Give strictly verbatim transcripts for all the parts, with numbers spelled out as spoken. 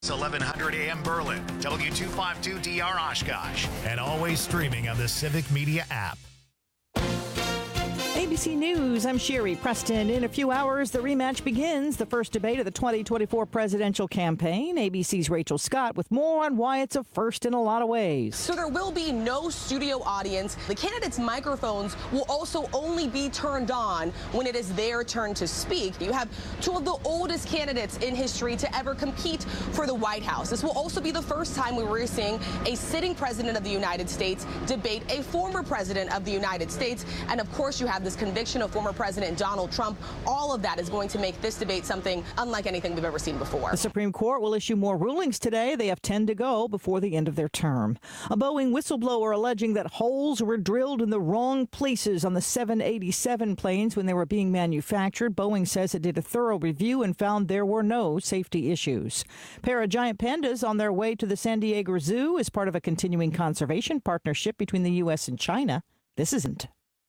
It's eleven hundred A M Berlin, W two fifty-two D R Oshkosh, and always streaming on the Civic Media app. A B C News, I'm Sherry Preston. In a few hours, the rematch begins, the first debate of the twenty twenty-four presidential campaign. A B C's Rachel Scott with more on why it's a first in a lot of ways. So there will be no studio audience. The candidates' microphones will also only be turned on when it is their turn to speak. You have two of the oldest candidates in history to ever compete for the White House. This will also be the first time we were seeing a sitting president of the United States debate a former president of the United States. And of course, you have this conviction of former President Donald Trump. All of that is going to make this debate something unlike anything we've ever seen before. The Supreme Court will issue more rulings today. They have ten to go before the end of their term. A Boeing whistleblower alleging that holes were drilled in the wrong places on the seven eighty-seven planes when they were being manufactured. Boeing says it did a thorough review and found there were no safety issues. A pair of giant pandas on their way to the San Diego Zoo as part of a continuing conservation partnership between the U S and China. This isn't.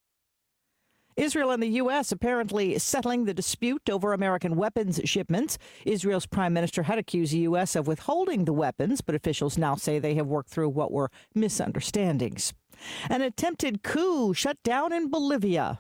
Israel and the U S apparently settling the dispute over American weapons shipments. Israel's prime minister had accused the U S of withholding the weapons, but officials now say they have worked through what were misunderstandings. An attempted coup shut down in Bolivia.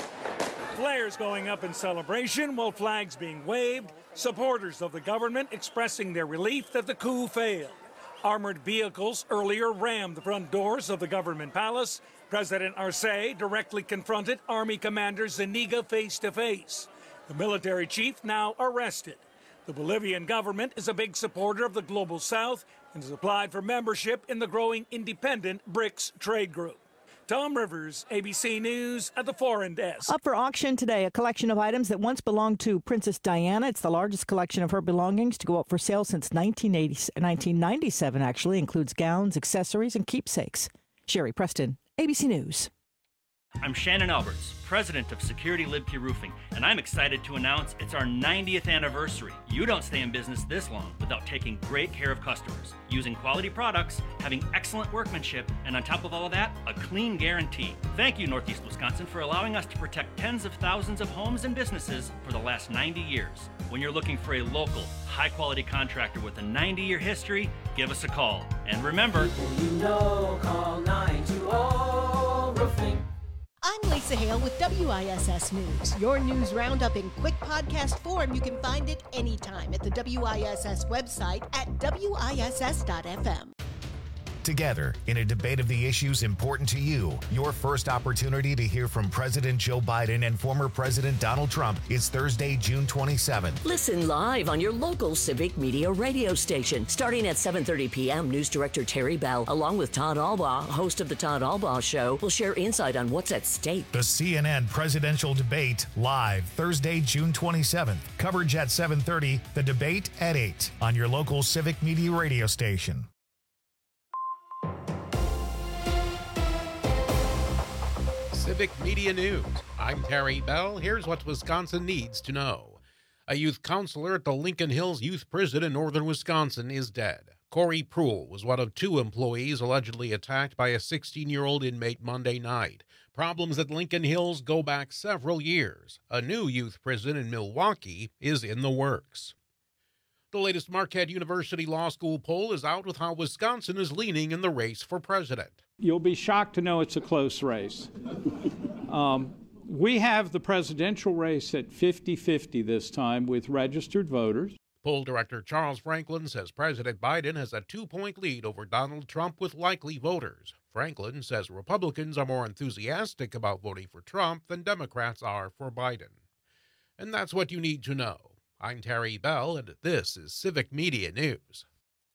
Flares going up in celebration while flags being waved. Supporters of the government expressing their relief that the coup failed. Armored vehicles earlier rammed the front doors of the government palace. President Arce directly confronted Army Commander Zuniga face-to-face. The military chief now arrested. The Bolivian government is a big supporter of the Global South and has applied for membership in the growing independent BRICS trade group. Tom Rivers, A B C News at the Foreign Desk. Up for auction today, a collection of items that once belonged to Princess Diana. It's the largest collection of her belongings to go up for sale since nineteen ninety-seven, actually. Includes gowns, accessories, and keepsakes. Sherry Preston, A B C News. I'm Shannon Alberts, president of Security Libke Roofing, and I'm excited to announce it's our ninetieth anniversary. You don't stay in business this long without taking great care of customers, using quality products, having excellent workmanship, and on top of all of that, a clean guarantee. Thank you, Northeast Wisconsin, for allowing us to protect tens of thousands of homes and businesses for the last ninety years. When you're looking for a local, high-quality contractor with a ninety-year history, give us a call. And remember, people you know, call nine two zero Roofing. I'm Lisa Hale with W I S S News. Your news roundup in quick podcast form. You can find it anytime at the W I S S website at W I S S dot F M. Together, in a debate of the issues important to you, your first opportunity to hear from President Joe Biden and former President Donald Trump is Thursday, June twenty-seventh. Listen live on your local Civic Media radio station. Starting at seven thirty p.m., News Director Terry Bell, along with Todd Albaugh, host of The Todd Albaugh Show, will share insight on what's at stake. The C N N presidential debate, live Thursday, June twenty-seventh. Coverage at seven thirty, the debate at eight on your local Civic Media radio station. Civic Media News. I'm Terry Bell. Here's what Wisconsin needs to know. A youth counselor at the Lincoln Hills Youth Prison in northern Wisconsin is dead. Corey Pruhl was one of two employees allegedly attacked by a sixteen-year-old inmate Monday night. Problems at Lincoln Hills go back several years. A new youth prison in Milwaukee is in the works. The latest Marquette University Law School poll is out with how Wisconsin is leaning in the race for president. You'll be shocked to know it's a close race. um, we have the presidential race at fifty-fifty this time with registered voters. Poll director Charles Franklin says President Biden has a two-point lead over Donald Trump with likely voters. Franklin says Republicans are more enthusiastic about voting for Trump than Democrats are for Biden. And that's what you need to know. I'm Terry Bell, and this is Civic Media News.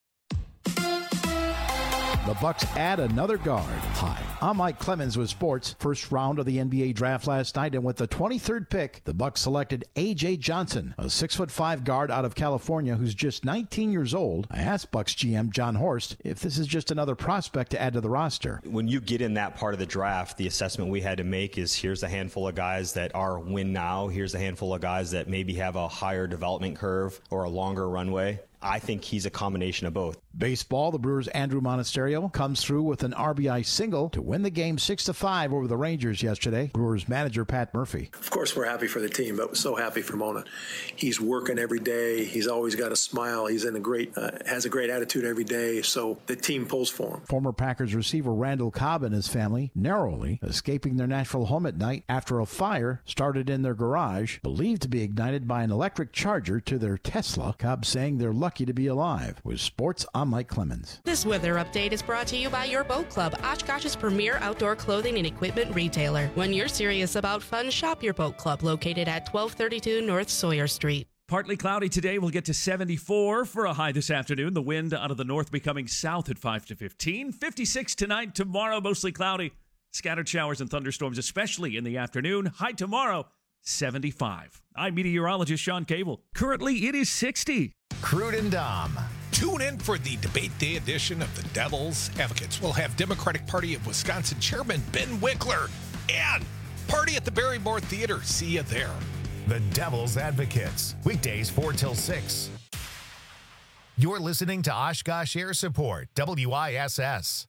The Bucks add another guard. Hi, I'm Mike Clemens with sports. First round of the N B A draft last night, and with the twenty-third pick, the Bucks selected A J Johnson, a six foot five guard out of California who's just nineteen years old. I asked Bucks G M John Horst if this is just another prospect to add to the roster. When you get in that part of the draft, the assessment we had to make is here's a handful of guys that are win now. Here's a handful of guys that maybe have a higher development curve or a longer runway. I think he's a combination of both. Baseball, the Brewers' Andrew Monasterio comes through with an R B I single to win the game six to five over the Rangers yesterday. Brewers manager Pat Murphy. Of course, we're happy for the team, but we're so happy for Mona. He's working every day. He's always got a smile. He's in a great, uh, has a great attitude every day. So the team pulls for him. Former Packers receiver Randall Cobb and his family narrowly escaping their natural home at night after a fire started in their garage, believed to be ignited by an electric charger to their Tesla. Cobb saying they're lucky to be alive. With sports, I'm Mike Clemens. This weather update is brought to you by Your Boat Club, Oshkosh's premier outdoor clothing and equipment retailer. When you're serious about fun, shop Your Boat Club, located at twelve thirty-two North Sawyer Street. Partly cloudy today. We'll get to seventy-four for a high this afternoon. The wind out of the north becoming south at five to fifteen. fifty-six tonight. Tomorrow, mostly cloudy. Scattered showers and thunderstorms, especially in the afternoon. High tomorrow, seventy-five. I'm meteorologist Sean Cable. Currently, it is sixty. Crude and Dom. Tune in for the debate day edition of the Devil's Advocates. We'll have Democratic Party of Wisconsin Chairman Ben Winkler and Party at the Barrymore Theater. See you there. The Devil's Advocates. Weekdays four till six. You're listening to Oshkosh Air Support, W I S S.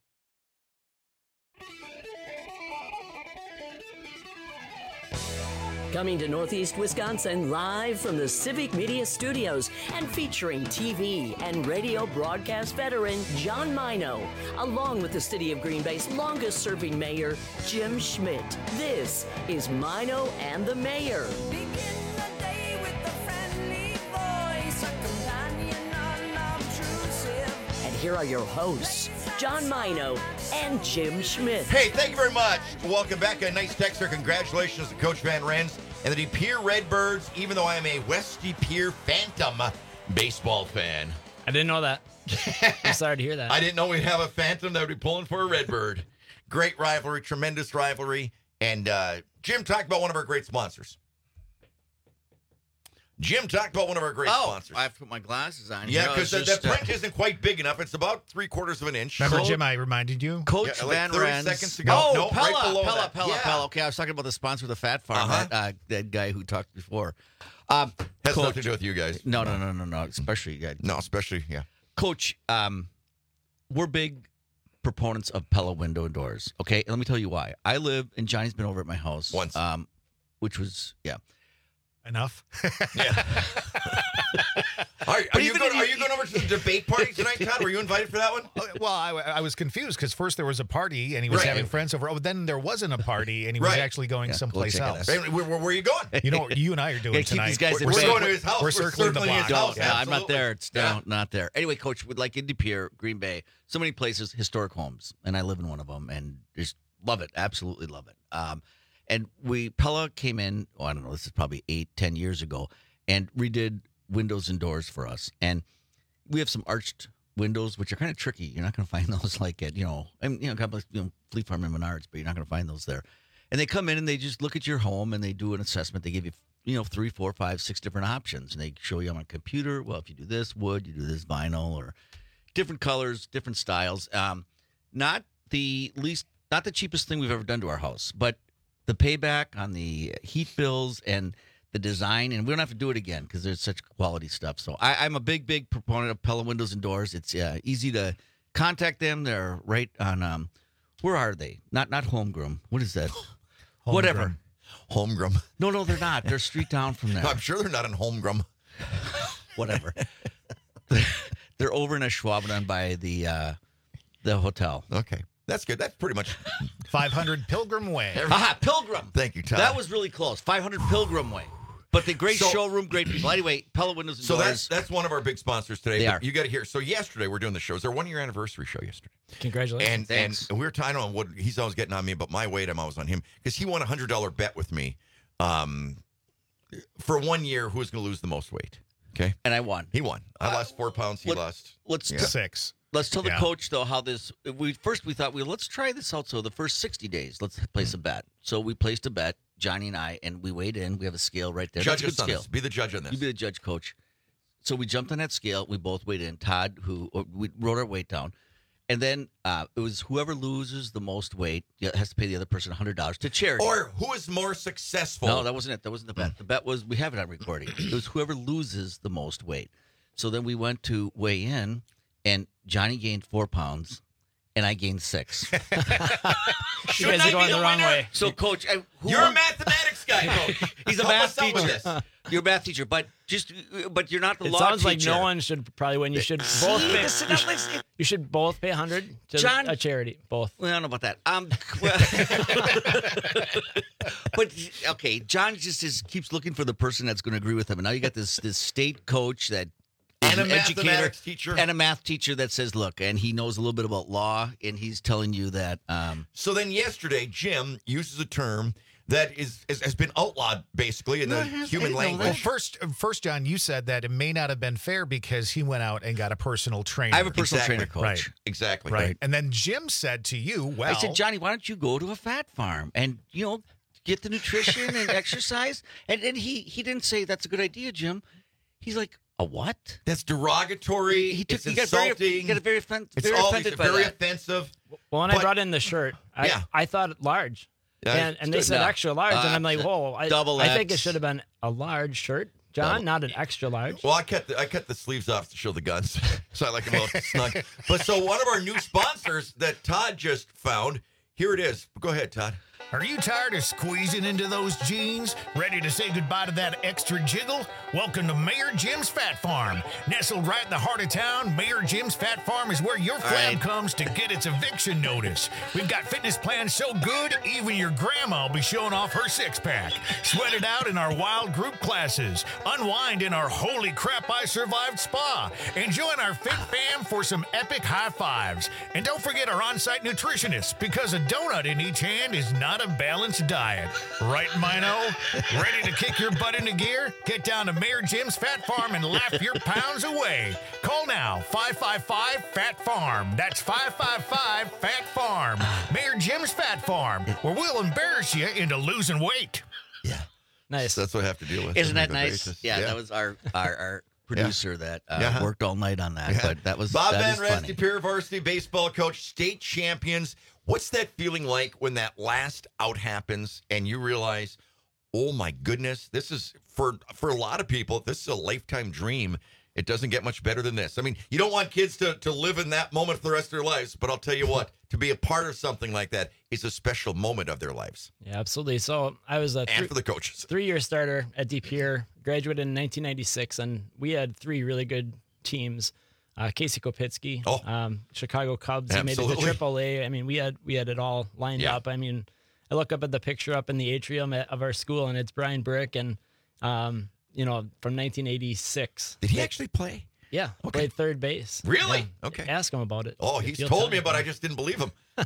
Coming to Northeast Wisconsin live from the Civic Media Studios and featuring T V and radio broadcast veteran John Mino, along with the city of Green Bay's longest-serving mayor, Jim Schmidt. This is Mino and the Mayor. And here are your hosts, John Mino and Jim Schmidt. Hey, thank you very much. Welcome back. A nice texter. Congratulations to Coach Van Rens and the De Pere Redbirds, even though I am a West De Pere Phantom baseball fan. I didn't know that. I'm sorry to hear that. I didn't know we'd have a Phantom that would be pulling for a Redbird. Great rivalry, tremendous rivalry. And uh, Jim talked about one of our great sponsors. Jim talked about one of our great oh, sponsors. I have to put my glasses on. Yeah, because the, the print uh, isn't quite big enough. It's about three quarters of an inch. Remember, Coach, Jim, I reminded you? Coach yeah, like Van thirty Rens. seconds ago. Oh, no, Pella, right below Pella, that. Pella, yeah. Pella. Okay, I was talking about the sponsor of the Fat Farm, Uh-huh. that, uh, that guy who talked before. Um, Has Coach, nothing to do with you guys. No, no, no, no, no. Especially you guys. No, especially, yeah. Coach, um, we're big proponents of Pella window and doors. Okay, and let me tell you why. I live, and Johnny's been over at my house once, um, which was yeah, enough. yeah. Are, are, you going, are you going over to the debate party tonight, Todd? Were you invited for that one? Well, I, I was confused because first there was a party and he was Right. having friends over. Oh, then there wasn't a party and he was Right. actually going Yeah, someplace go check it else. Hey, where, where, where are you going? You know, you and I are doing Gotta keep tonight. these guys we're, in we're, bed. We're going to his house. We're We're circling, circling the his block. house. No, I'm Absolutely. not there. It's Yeah. no, not there. Anyway, Coach, with like in De Pere, Green Bay, so many places, historic homes, and I live in one of them, and just love it, absolutely love it. Um, and we Pella came in. Oh, I don't know. This is probably eight, ten years ago, and redid windows and doors for us. And we have some arched windows, which are kind of tricky. You're not going to find those like at you know, and you know, God bless, you know, Fleet Farm and Menards, but you're not going to find those there. And they come in and they just look at your home and they do an assessment. They give you, you know, three, four, five, six different options. And they show you on a computer, well, if you do this wood, you do this vinyl, or different colors, different styles. Um, not the least, not the cheapest thing we've ever done to our house, but the payback on the heat bills and the design, and we don't have to do it again because there's such quality stuff. So I, I'm a big, big proponent of Pella Windows and Doors. It's uh, easy to contact them. They're right on, um, where are they? Not not Holmgren. What is that? Holmgren. Whatever. Holmgren. No, no, they're not. They're street down from there. I'm sure they're not in Holmgren. Whatever. They're over in Ashwaubenon by the uh, the hotel. Okay. That's good. That's pretty much five hundred Pilgrim Way. Aha, Pilgrim. Thank you, Todd. That was really close. five hundred Pilgrim Way. But the great So- showroom, great people. Anyway, Pella Windows and So Doors. that's that's one of our big sponsors today. They but are. You got to hear. So yesterday we're doing the show. It was our one year anniversary show yesterday. Congratulations. And Thanks. and we were talking on what he's always getting on me about my weight. I'm always on him because he won a hundred dollar bet with me. Um, for one year, who was going to lose the most weight? Okay, and I won. He won. I Uh, lost four pounds. He let- lost. Let's Yeah. t- Six. Let's tell the Yeah. coach though how this. We first we thought we let's try this out. So the first sixty days, let's place a bet. So we placed a bet, Johnny and I, and we weighed in. We have a scale right there. Judge That's a us good on scale. this. Be the judge on this. You be the judge, coach. So we jumped on that scale. We both weighed in. Todd, who or we wrote our weight down, and then uh, it was whoever loses the most weight yeah, has to pay the other person a hundred dollars to charity. Or who is more successful? No, that wasn't it. That wasn't the bet. The bet was we have it on recording. It was whoever loses the most weight. So then we went to weigh in, and Johnny gained four pounds, and I gained six. You guys are going the, the wrong way. So, Coach, I, who you're a mathematics guy, Coach. He's a Help math us out with teacher. this. You're a math teacher, but just but you're not the it law sounds teacher. like no one should probably win. You should both pay. You should, you should both pay a hundred to John, a charity. Both. Well, I don't know about that. Um, well, but okay, John just is, keeps looking for the person that's going to agree with him, and now you got this this state coach that. And a an educator mathematics teacher. And a math teacher that says, look, and he knows a little bit about law, and he's telling you that. Um, so then yesterday, Jim uses a term that is, is has been outlawed, basically, in the human language. Well, first, first, John, you said that it may not have been fair because he went out and got a personal trainer. I have a personal Exactly. trainer, coach. Right. Exactly. Right. And then Jim said to you, well. I said, Johnny, why don't you go to a fat farm and, you know, get the nutrition and exercise? And, and he, he didn't say that's a good idea, Jim. He's like, a what? That's derogatory. He took. It's He got insulting. very. He got a very, offen- It's very all offended by very that. offensive. Well, when But- I brought in the shirt, I, Yeah. I thought large. Yeah, and and they it's said no. extra large, and Uh, I'm like, whoa! I, double I think it X. should have been a large shirt, John, Double. not an extra large. Well, I cut the I cut the sleeves off to show the guns, so I like them a little snug. But so one of our new sponsors that Todd just found, here it is. Go ahead, Todd. Are you tired of squeezing into those jeans? Ready to say goodbye to that extra jiggle? Welcome to Mayor Jim's Fat Farm. Nestled right in the heart of town, Mayor Jim's Fat Farm is where your fam right. comes to get its eviction notice. We've got fitness plans so good, even your grandma will be showing off her six-pack. Sweat it out in our wild group classes. Unwind in our holy crap I survived spa. And join our fit fam for some epic high fives. And don't forget our on-site nutritionist, because a donut in each hand is not a balanced diet. Right, Mino? Ready to kick your butt into gear? Get down to Mayor Jim's Fat Farm and laugh your pounds away. Call now, five five five, FAT FARM. That's five five five, FAT FARM. Mayor Jim's Fat Farm, where we'll embarrass you into losing weight. Nice. That's what I have to deal with. Isn't on a that regular nice? basis. Yeah, that was our our, our producer that uh, Yeah. worked all night on that. Yeah. But that was Bob that Van is Rest, funny. Superior Varsity baseball coach, state champions. What's that feeling like when that last out happens and you realize, oh my goodness, this is for for a lot of people, this is a lifetime dream. It doesn't get much better than this. I mean, you don't want kids to, to live in that moment for the rest of their lives, but I'll tell you what, to be a part of something like that is a special moment of their lives. Yeah, absolutely. So I was a And three, for the coaches. three-year starter at De Pere, graduated in nineteen ninety-six, and we had three really good teams. Uh, Casey Kopitsky, Oh. um, Chicago Cubs, he made it Absolutely. to triple A. I mean, we had we had it all lined Yeah. up. I mean, I look up at the picture up in the atrium at, of our school, and it's Brian Brick, and um, you know, from nineteen eighty-six. Did he actually play? Yeah, played third base. Really? Yeah. Okay. Ask him about it. Oh, he's He'll told tell me you. about it. I just didn't believe him.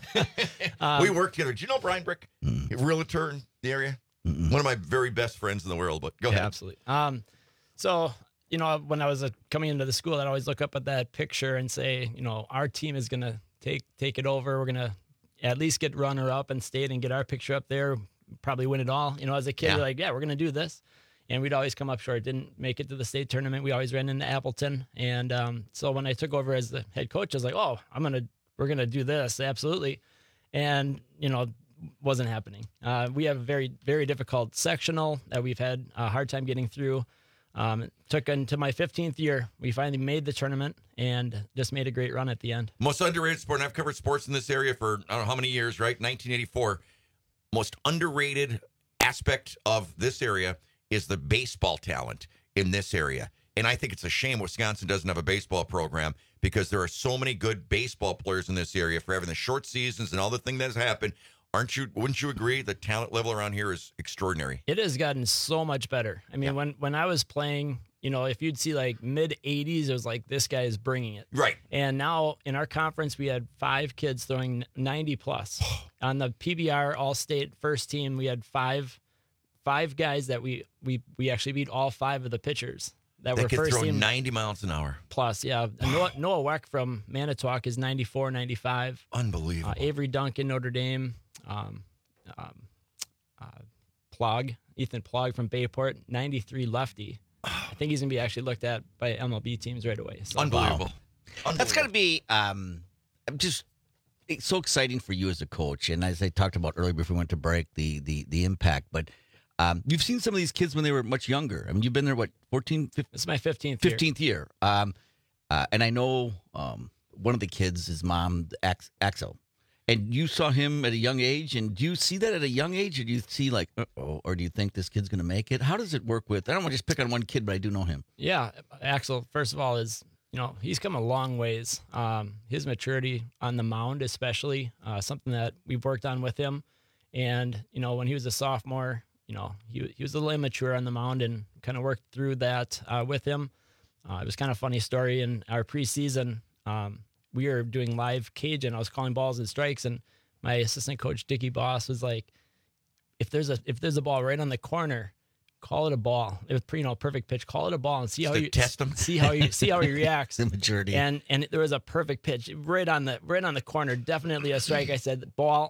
Um, we worked together. Do you know Brian Brick? A realtor in the area? Mm-mm. One of my very best friends in the world, but go Yeah, ahead. absolutely. Um, so, you know, when I was uh, coming into the school, I'd always look up at that picture and say, you know, our team is going to take take it over. We're going to at least get runner up and state and get our picture up there, probably win it all. You know, as a kid, Yeah. you're like, yeah, we're going to do this. And we'd always come up short. Didn't make it to the state tournament. We always ran into Appleton. And um, so when I took over as the head coach, I was like, oh, I'm going to, we're going to do this. Absolutely. And, you know, wasn't happening. Uh, we have a very, very difficult sectional that we've had a hard time getting through. Um, it took into my fifteenth year. We finally made the tournament and just made a great run at the end. Most underrated sport, and I've covered sports in this area for I don't know how many years, right? nineteen eighty-four. Most underrated aspect of this area is the baseball talent in this area. And I think it's a shame Wisconsin doesn't have a baseball program because there are so many good baseball players in this area for having the short seasons and all the thing that has happened. Aren't you? Wouldn't you agree? The talent level around here is extraordinary. It has gotten so much better. I mean, when, when I was playing, you know, if you'd see like mid eighties, it was like, this guy is bringing it. Right. And now in our conference, we had five kids throwing ninety plus. On the P B R All-State first team, we had five five guys that we we we actually beat all five of the pitchers that They were can first throw team ninety miles an hour. plus. Yeah. And Noah, Noah Weck from Manitowoc is ninety-four, ninety-five. Unbelievable. Uh, Avery Duncan, Notre Dame. Um, um, uh, Plog, Ethan Plog from Bayport, ninety-three lefty. I think he's going to be actually looked at by M L B teams right away. So. Unbelievable. That's got to be um, just it's so exciting for you as a coach. And as I talked about earlier before we went to break, the the the impact. But Um, you've seen some of these kids when they were much younger. I mean, you've been there, what, fourteen, fifteen? It's my fifteenth fifteenth year. year. Um, uh, and I know um, one of the kids, his mom, Ax- Axel. And you saw him at a young age, and do you see that at a young age, or do you see like, uh-oh, or do you think this kid's going to make it? How does it work with, I don't want to just pick on one kid, but I do know him. Yeah, Axel, first of all, is, you know, he's come a long ways. Um, his maturity on the mound, especially, uh, something that we've worked on with him. And, you know, when he was a sophomore, you know, he, he was a little immature on the mound and kind of worked through that uh, with him. Uh, it was kind of a funny story in our preseason. Um, we were doing live cage and I was calling balls and strikes, and my assistant coach Dickie Boss was like, if there's a if there's a ball right on the corner, call it a ball. It was, you know, perfect pitch. Call it a ball and see how Just you test him. See how you see how he reacts. Immaturity. And and there was a perfect pitch right on the right on the corner. Definitely a strike. I said ball.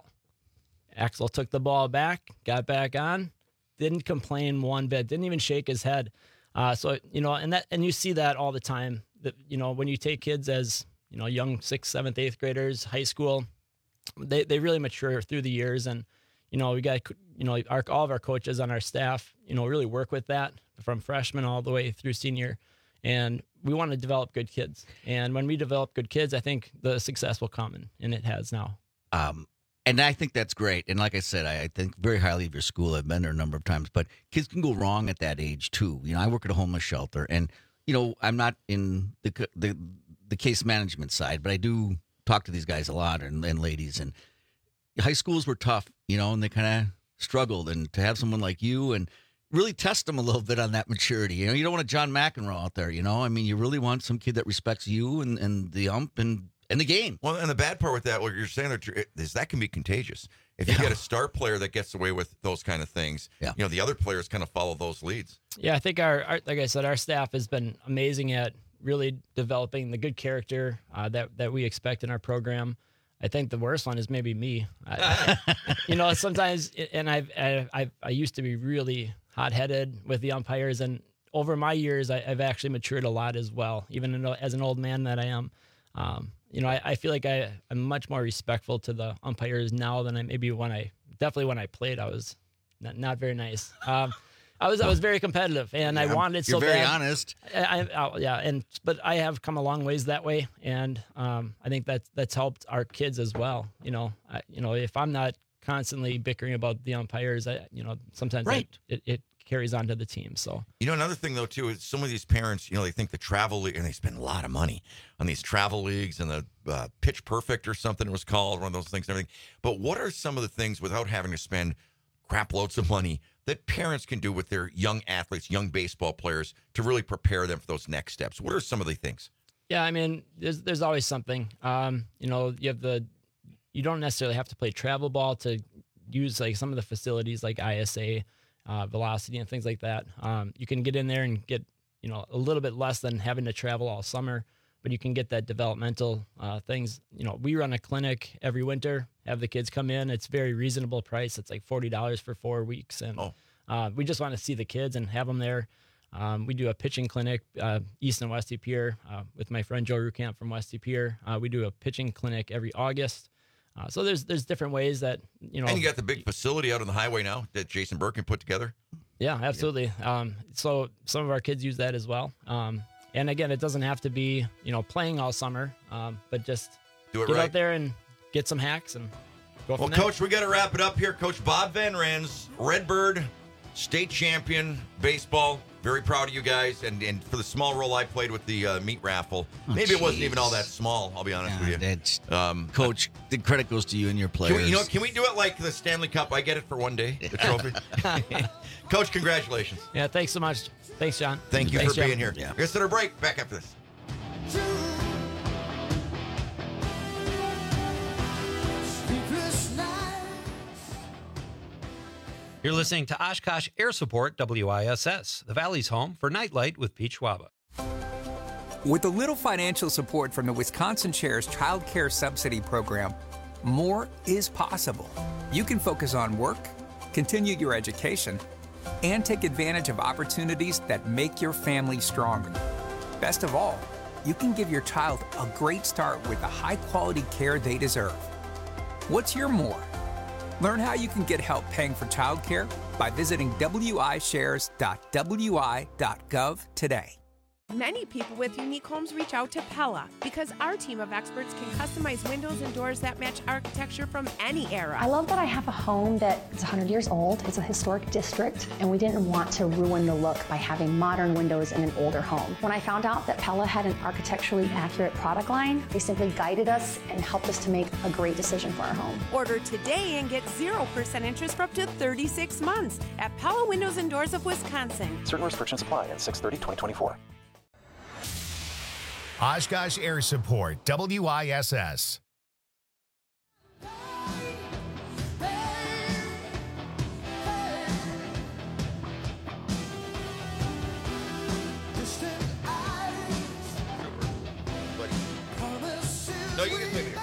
Axel took the ball back, got back on, didn't complain one bit, didn't even shake his head. Uh, so you know, and that and you see that all the time. That you know, when you take kids as you know, young sixth, seventh, eighth graders, high school, they they really mature through the years. And, you know, we got, you know, our, all of our coaches on our staff, you know, really work with that from freshman all the way through senior. And we want to develop good kids. And when we develop good kids, I think the success will come, and, and it has now. Um, and I think that's great. And like I said, I, I think very highly of your school. I've been there a number of times, but kids can go wrong at that age too. You know, I work at a homeless shelter, and, you know, I'm not in the, the, the case management side, but I do talk to these guys a lot and, and ladies, and high schools were tough, you know, and they kind of struggled, and to have someone like you and really test them a little bit on that maturity. You know, you don't want a John McEnroe out there, you know, I mean, you really want some kid that respects you and, and the ump and, and the game. Well, and the bad part with that, what you're saying there, is that can be contagious. If you yeah. get a star player that gets away with those kind of things, yeah. you know, the other players kind of follow those leads. Yeah, I think our, our like I said, our staff has been amazing at really developing the good character uh, that that we expect in our program. I think the worst one is maybe me. I, I, you know, sometimes, and I've, I've I used to be really hot-headed with the umpires, and over my years, I, I've actually matured a lot as well. Even as an old man that I am, um, you know, I, I feel like I, I'm much more respectful to the umpires now than I maybe when I definitely when I played. I was not, not very nice. Um, I was I was very competitive, and yeah, I wanted so you're very bad. honest. I, I, I, yeah, and but I have come a long ways that way, and um, I think that that's helped our kids as well. You know, I, you know, if I'm not constantly bickering about the umpires, I, you know, sometimes right. I, it, it carries on to the team. So you know, another thing though too is some of these parents, you know, they think the travel league, and they spend a lot of money on these travel leagues and the uh, Pitch Perfect or something it was called, one of those things and everything. But what are some of the things without having to spend crap loads of money that parents can do with their young athletes, young baseball players, to really prepare them for those next steps? What are some of the things? Yeah, I mean, there's there's always something. Um, you know, you have the, you don't necessarily have to play travel ball to use like some of the facilities like I S A, uh, Velocity, and things like that. Um, you can get in there and get, you know, a little bit less than having to travel all summer, but you can get that developmental uh, things. You know, we run a clinic every winter, have the kids come in. It's very reasonable price. It's like forty dollars for four weeks. And oh. uh, we just want to see the kids and have them there. Um, we do a pitching clinic, uh, East and West Pier, uh, with my friend Joe Rukamp from West Pier. Uh, we do a pitching clinic every August. Uh, so there's there's different ways that, you know. And you got the big facility out on the highway now that Jason Birkin put together. Yeah, absolutely. Yeah. Um, so some of our kids use that as well. Um, and again, it doesn't have to be, you know, playing all summer, um, but just do it get right. out there and get some hacks and go well, from there. Coach, we got to wrap it up here. Coach Bob Van Rens, Redbird, state champion baseball. Very proud of you guys. And, and for the small role I played with the uh, meat raffle, Oh, maybe it wasn't geez. even all that small, I'll be honest Yeah, with you. that's- Um, Coach, the credit goes to you and your players. Can we, you know, can we do it like the Stanley Cup? I get it for one day, the trophy. Coach, congratulations. Yeah, thanks so much. Thanks, John. Thank you Thanks, for John. being here. Yeah. We're going to set our break. Back after this. You're listening to Oshkosh Air Support W I S S, the Valley's home for Nightlight with Pete Schwaba. With a little financial support from the Wisconsin Chair's Child Care Subsidy Program, more is possible. You can focus on work, continue your education, and take advantage of opportunities that make your family stronger. Best of all, you can give your child a great start with the high-quality care they deserve. What's your more? Learn how you can get help paying for childcare by visiting w i shares dot w i dot gov today. Many people with unique homes reach out to Pella because our team of experts can customize windows and doors that match architecture from any era. I love that I have a home that is one hundred years old. It's a historic district, and we didn't want to ruin the look by having modern windows in an older home. When I found out that Pella had an architecturally accurate product line, they simply guided us and helped us to make a great decision for our home. Order today and get zero percent interest for up to thirty-six months at Pella Windows and Doors of Wisconsin. Certain restrictions apply at six thirty twenty twenty-four. Oshkosh Air Support, W I S S. No, you can take it.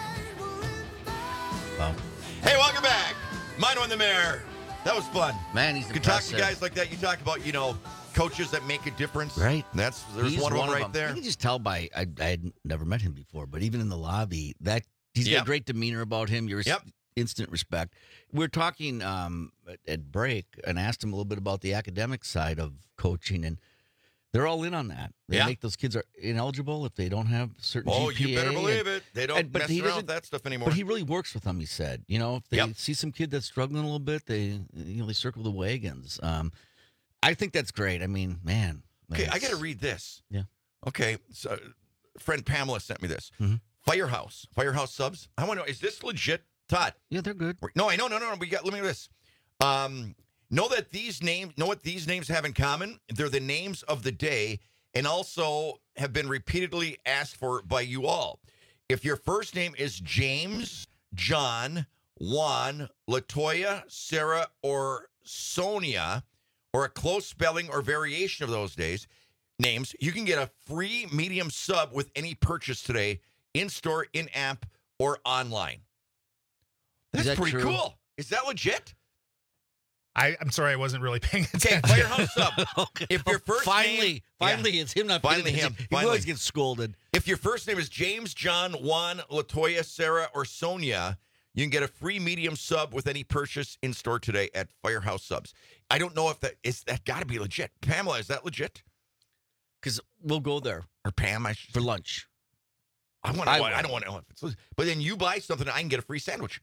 Well. Hey, welcome back. Mine on the Mayor. That was fun. Man, he's You talk impressive. to guys like that. You talk about, you know, coaches that make a difference. Right. That's there's He's one of them right there. You can just tell by I, I had never met him before, but even in the lobby, that he's Yep. got great demeanor about him. Your Yep. instant respect. We're talking um, at, at break and asked him a little bit about the academic side of coaching, and they're all in on that. They Yeah. make those kids are ineligible if they don't have certain Oh, G P A. you better believe and- it. They don't and- but mess he around doesn't- with that stuff anymore. But he really works with them. He said, you know, if they Yep. see some kid that's struggling a little bit, they you know they circle the wagons. Um, I think that's great. I mean, man. Okay, I it's- got to read this. Yeah. Okay, so friend Pamela sent me this. Mm-hmm. Firehouse, Firehouse subs. I want to know, is this legit, Todd? Yeah, they're good. No, I know, no, no, no. We got. Let me do this. Um, know that these names. Know what these names have in common? They're the names of the day, and also have been repeatedly asked for by you all. If your first name is James, John, Juan, Latoya, Sarah, or Sonia, or a close spelling or variation of those days names, you can get a free medium sub with any purchase today, in store, in app, or online. That's that pretty true? cool. Is that legit? I, I'm sorry, I wasn't really paying Okay, attention. Firehouse sub. Okay. If your first finally, name, finally, Yeah. it's him not Finally paying him. attention. He Finally. always gets scolded. If your first name is James, John, Juan, Latoya, Sarah, or Sonia, you can get a free medium sub with any purchase in store today at Firehouse Subs. I don't know if that is that got to be legit. Pamela, is that legit? Because we'll go there Or Pam, I should, for lunch. I want. I I, will. I don't want to know if it's legit. But then you buy something, I can get a free sandwich.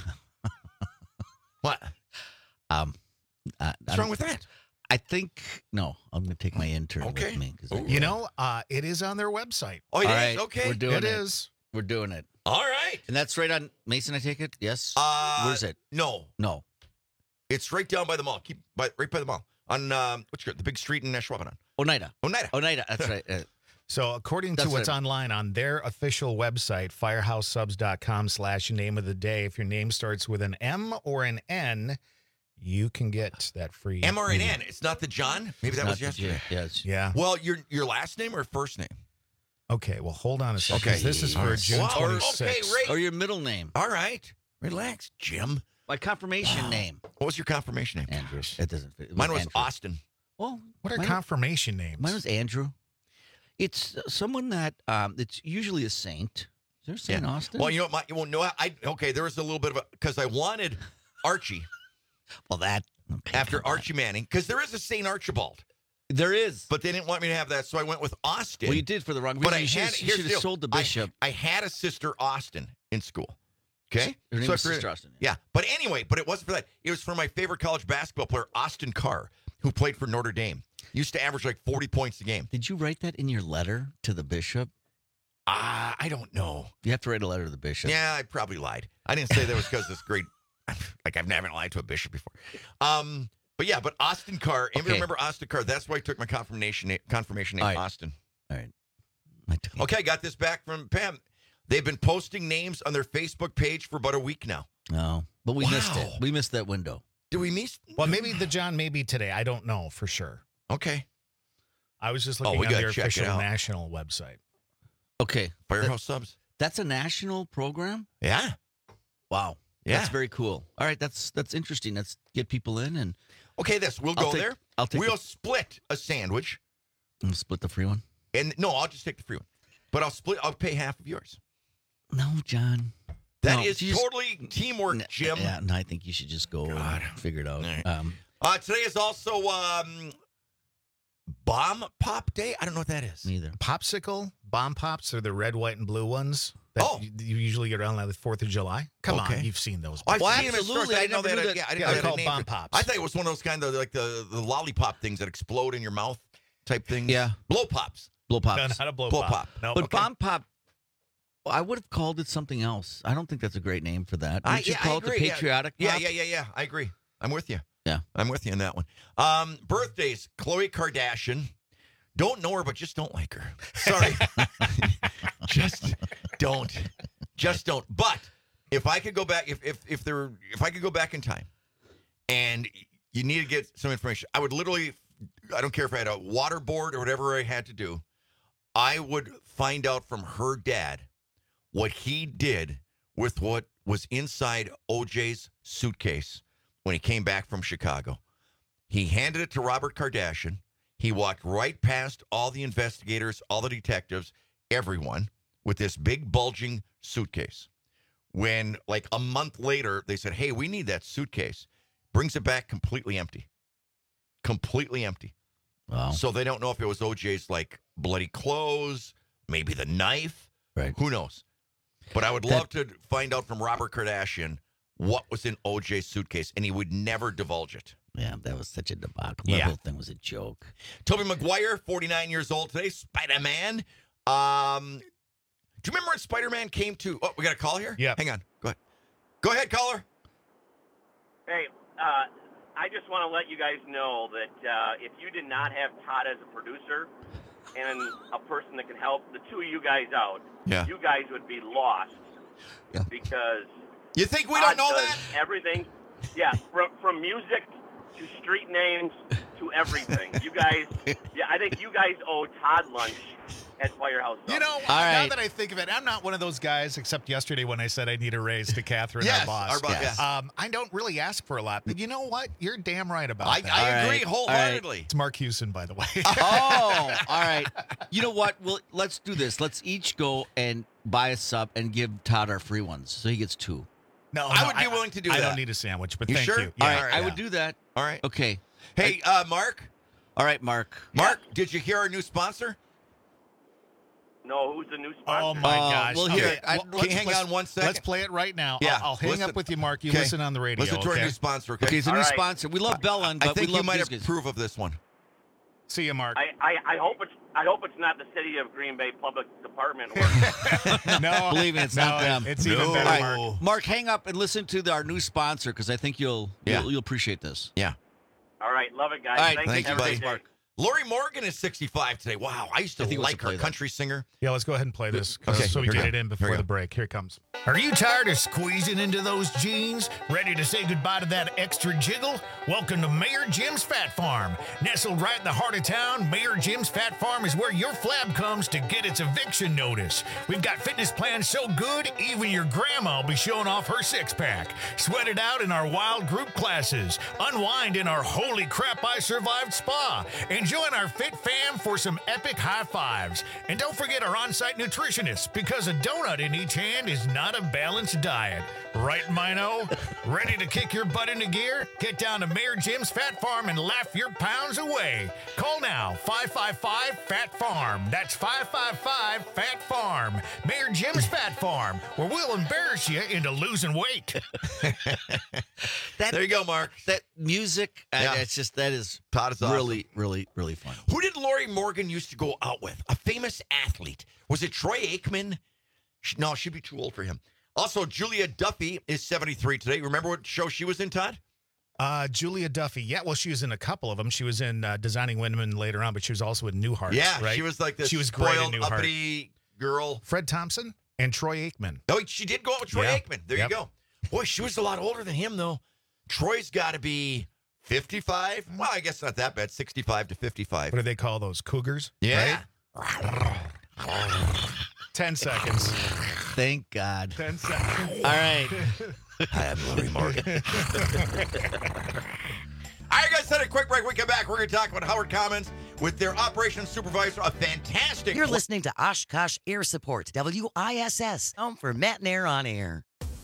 What? Um, uh, What's wrong with that? I think no. I'm going to take my intern Okay. with me. 'cause I- You know, uh, it is on their website. Oh, it All is? right, Okay. we're doing It it. is. We're doing it, All right. and that's right on Mason. I take it. Yes. Uh, Where's it? No, No. it's right down by the mall. Keep by right by the mall on um, what's your, the big street in Schwabenau. Oneida. Oneida. Oneida. That's right. Uh, So according to That's what's what I- online on their official website, firehousesubs.com slash name of the day, if your name starts with an M or an N, you can get that free. M or an N. It's not the John. Maybe that not was the J- yesterday. Yes. Yeah. Well, your your last name or first name? Okay, well, hold on a second. Okay. This is All for right. June Well, or- twenty-sixth. okay, Ray. Or your middle name. All right. Relax, Jim. My confirmation name. What was your confirmation name? Andrew. It doesn't fit. It Mine was Andrew. Austin. Well, What are mine- confirmation names? Mine was Andrew. It's uh, someone that um, it's usually a saint. Is there a Saint Austin? Well, you know what? My, well, no, I okay. There was a little bit of a because I wanted Archie well, that okay, after come on. Archie Manning because there is a Saint Archibald, There is. but they didn't want me to have that, so I went with Austin. Well, you did for the wrong reason. But I you should had have here's the deal. sold the I- bishop. I, had a sister Austin in school. Okay, Her name So I was figured- Sister Austin. Yeah, but anyway, but it wasn't for that. It was for my favorite college basketball player, Austin Carr, who played for Notre Dame. Used to average like forty points a game. Did you write that in your letter to the bishop? Ah, I don't know. You have to write a letter to the bishop. Yeah, I probably lied. I didn't say that was because this great. Like I've never lied to a bishop before. Um, but yeah, but Austin Carr. Anybody Okay. remember Austin Carr? That's why I took my confirmation name, confirmation name, All right. Austin. All right. I took- Okay, I got this back from Pam. They've been posting names on their Facebook page for about a week now. No, but we missed it. Wow. We missed that window. Do we miss? Well, maybe the John may be today. I don't know for sure. Okay. I was just Oh, looking we on gotta their check it official out. national website. Okay. Firehouse subs. That's a national program? Yeah. Wow. Yeah. That's very cool. All right, that's that's interesting. Let's get people in and Okay, this we'll I'll go take- there. I'll take We'll the- split a sandwich, and split the free one. and no, I'll just take the free one. But I'll split. I'll pay half of yours. No, John. That No, is you just- totally teamwork, Jim. Yeah, and I think you should just go and figure it out. Um, Uh, today is also um, Bomb Pop Day. I don't know what that is. neither. Popsicle, bomb pops are the red, white, and blue ones that Oh. you, you usually get around like the fourth of July. Come Okay. on, you've seen those. Oh, I've Well, seen them in stores. absolutely. I I didn't know never that. knew had- that- Yeah, I didn't yeah, know they're that had called names. bomb pops. I thought it was one of those kind of like the, the lollipop things that explode in your mouth type things. Yeah. Blow pops. Blow pops. No, not a blow, Blow pop. pop. No, But okay. bomb pop, I would have called it something else. I don't think that's a great name for that. Would I, you yeah, call I it the agree. Yeah. patriotic Yeah, pop? yeah, yeah, yeah. I agree. I'm with you. Yeah. I'm with you on that one. Um, birthdays: Khloe Kardashian. Don't know her, but just don't like her. Sorry. just don't. Just don't. But if I could go back, if if if there, if I could go back in time, and you need to get some information, I would literally. I don't care if I had a waterboard or whatever I had to do. I would find out from her dad what he did with what was inside O J's suitcase when he came back from Chicago. He handed it to Robert Kardashian. He walked right past all the investigators, all the detectives, everyone, with this big bulging suitcase. When, like, a month later, they said, hey, we need that suitcase. Brings it back completely empty. Completely empty. Wow. So they don't know if it was O J's, like, bloody clothes, maybe the knife. Right. Who knows? But I would That- love to find out from Robert Kardashian what was in O J's suitcase, and he would never divulge it. Yeah, that was such a debacle. Yeah. That whole thing was a joke. Toby Maguire, forty-nine years old today, Spider-Man. Um, do you remember when Spider-Man came to... Oh, we got a call here? Yeah. Hang on. Go ahead. Go ahead, caller. Hey, uh, I just want to let you guys know that uh, if you did not have Todd as a producer and a person that can help the two of you guys out, Yeah. you guys would be lost. Yeah. Because You think we Todd don't know does that? everything. Yeah, from, from music to street names to everything. You guys, yeah, I think you guys owe Todd lunch at Firehouse. You know, All now right. that I think of it, I'm not one of those guys, except yesterday when I said I need a raise to Catherine, Yes, our boss. our boss, Yes. yeah. Um, I don't really ask for a lot, but you know what? You're damn right about I, that. I All agree right, wholeheartedly. It's Mark Hewson, by the way. Oh, all right. You know what? Well, let's do this. Let's each go and buy a sub and give Todd our free ones, so he gets two. no, I no, would be willing to do I that. don't need a sandwich, but You thank sure? you. All Yeah. all right, I would do that. All right. Okay. Hey, uh, Mark. All right, Mark. Mark, did you hear our new sponsor? No, who's the new sponsor? Oh my Oh, gosh! well, Okay, here, I- well, Can you let's- hang let's- on one second? Let's play it right now. Yeah, I'll, I'll hang listen. up with you, Mark. You Okay. listen on the radio. Listen to our okay? new sponsor, okay? Okay, he's a All new right. sponsor. We love Bellon, I but think we you love might these guys. approve of this one. See you, Mark. I, I, I hope it's I hope it's not the city of Green Bay Public Department. Or, no, Believe me, it's no, not them. It's even No. better, All right, Mark. Mark, hang up and listen to the, our new sponsor because I think you'll, Yeah. you'll you'll appreciate this. Yeah. all right, love it, guys. All right, Thank, thank you, you, buddy. Have a great day. Lori Morgan is sixty-five today. Wow, I used to I think we'll like her, play that. country singer. Yeah, let's go ahead and play this Okay, so we here we get go. it in Here before we the go. break. Here it comes. Are you tired of squeezing into those jeans? Ready to say goodbye to that extra jiggle? Welcome to Mayor Jim's Fat Farm. Nestled right in the heart of town, Mayor Jim's Fat Farm is where your flab comes to get its eviction notice. We've got fitness plans so good, even your grandma will be showing off her six-pack. Sweat it out in our wild group classes. Unwind in our Holy Crap I Survived spa. And join our Fit Fam for some epic high fives. And don't forget our on-site nutritionists, because a donut in each hand is not a balanced diet. Right, Mino? Ready to kick your butt into gear? Get down to Mayor Jim's Fat Farm and laugh your pounds away. Call now, five five five, FAT FARM. That's five five five, FAT FARM. Mayor Jim's Fat Farm, where we'll embarrass you into losing weight. That, There you go, Mark. That music, uh, Yeah. it's just that is Todd is awesome. really, really, really fun. Who did Lori Morgan used to go out with? A famous athlete. Was it Troy Aikman? Sh- No, she'd be too old for him. Also, Julia Duffy is seventy-three today. Remember what show she was in, Todd? Uh, Julia Duffy. Yeah, well, she was in a couple of them. She was in uh, Designing Women later on, but she was also in Newhart. Yeah, right? she was like the She was great in spoiled, Newhart. uppity girl. Fred Thompson and Troy Aikman. No, she did go out with Troy Yeah. Aikman. There Yep. you go. Boy, she was a lot older than him, though. Troy's got to be fifty-five. Well, I guess not that bad. sixty-five to fifty-five. What do they call those? Cougars? Yeah. Right? Ten seconds. Thank God. Ten seconds. All right. I am Lori Morgan. All right, guys, take a quick break. When we come back, we're going to talk about Howard Commons with their operations supervisor, a fantastic... You're listening to Oshkosh Air Support, W I S S, home for Matt and Air on Air.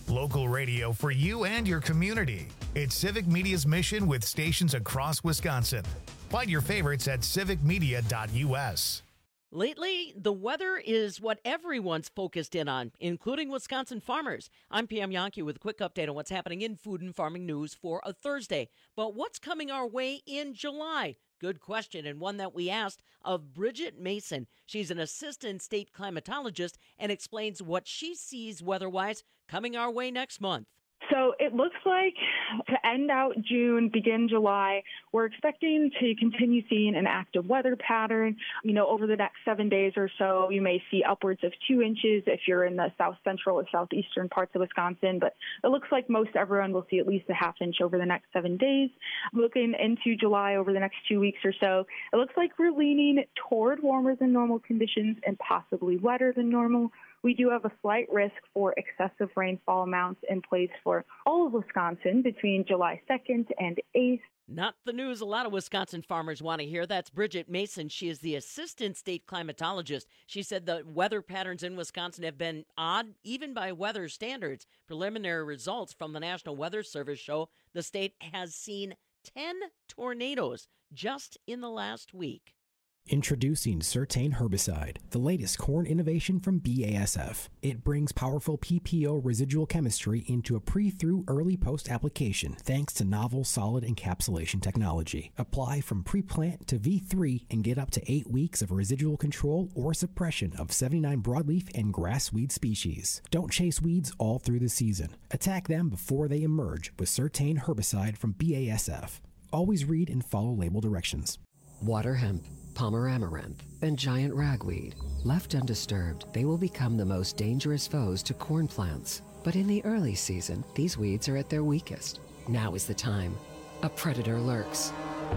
Local radio for you and your community. It's Civic Media's mission with stations across Wisconsin. Find your favorites at civic media dot u s. Lately, the weather is what everyone's focused in on, including Wisconsin farmers. I'm Pam Yankee with a quick update on what's happening in food and farming news for a Thursday. But what's coming our way in July? Good question, and one that we asked of Bridget Mason. She's an assistant state climatologist and explains what she sees weather-wise coming our way next month. So it looks like to end out June, begin July, we're expecting to continue seeing an active weather pattern. You know, over the next seven days or so, you may see upwards of two inches if you're in the south central or southeastern parts of Wisconsin. But it looks like most everyone will see at least a half inch over the next seven days. Looking into July over the next two weeks or so, it looks like we're leaning toward warmer than normal conditions and possibly wetter than normal. We do have a slight risk for excessive rainfall amounts in place for all of Wisconsin between July second and eighth. Not the news a lot of Wisconsin farmers want to hear. That's Bridget Mason. She is the assistant state climatologist. She said the weather patterns in Wisconsin have been odd, even by weather standards. Preliminary results from the National Weather Service show the state has seen ten tornadoes just in the last week. Introducing Certain Herbicide, the latest corn innovation from B A S F. It brings powerful P P O residual chemistry into a pre-through early post application thanks to novel solid encapsulation technology. Apply from pre-plant to V three and get up to eight weeks of residual control or suppression of seventy-nine broadleaf and grass weed species. Don't chase weeds all through the season. Attack them before they emerge with Certain Herbicide from B A S F. Always read and follow label directions. Water hemp, Palmer amaranth, and giant ragweed. Left undisturbed, they will become the most dangerous foes to corn plants. But in the early season, these weeds are at their weakest. Now is the time. A predator lurks.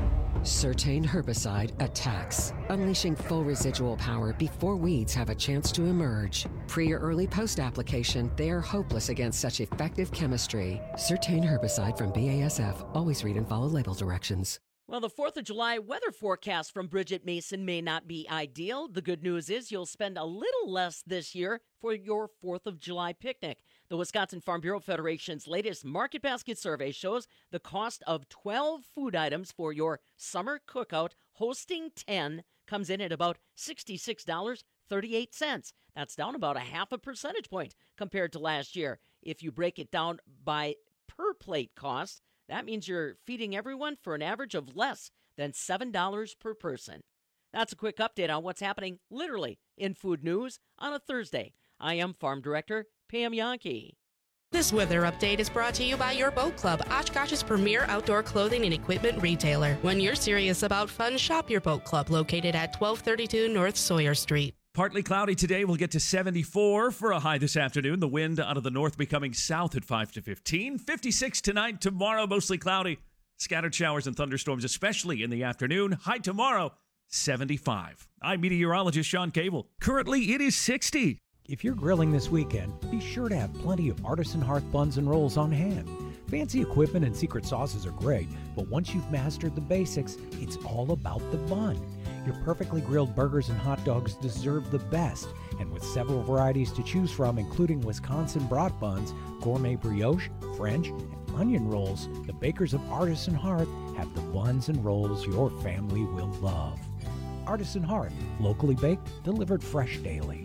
Certain Herbicide attacks, unleashing full residual power before weeds have a chance to emerge. Pre or early post application, they are hopeless against such effective chemistry. Certain Herbicide from B A S F. Always read and follow label directions. Well, the fourth of July weather forecast from Bridget Mason may not be ideal. The good news is you'll spend a little less this year for your fourth of July picnic. The Wisconsin Farm Bureau Federation's latest Market Basket survey shows the cost of twelve food items for your summer cookout, hosting ten, comes in at about sixty-six dollars and thirty-eight cents. That's down about a half a percentage point compared to last year. If you break it down by per plate cost, that means you're feeding everyone for an average of less than seven dollars per person. That's a quick update on what's happening literally in food news on a Thursday. I am Farm Director Pam Yankee. This weather update is brought to you by your Boat Club, Oshkosh's premier outdoor clothing and equipment retailer. When you're serious about fun, shop your Boat Club, located at twelve thirty-two North Sawyer Street. Partly cloudy today. We'll get to seventy-four for a high this afternoon. The wind out of the north becoming south at five to fifteen. fifty-six tonight. Tomorrow, mostly cloudy. Scattered showers and thunderstorms, especially in the afternoon. High tomorrow, seventy-five. I'm meteorologist Sean Cable. Currently, it is sixty. If you're grilling this weekend, be sure to have plenty of Artisan Hearth buns and rolls on hand. Fancy equipment and secret sauces are great, but once you've mastered the basics, it's all about the bun. Your perfectly grilled burgers and hot dogs deserve the best, and with several varieties to choose from, including Wisconsin brat buns, gourmet brioche, French, and onion rolls, the bakers of Artisan Hearth have the buns and rolls your family will love. Artisan Hearth, locally baked, delivered fresh daily.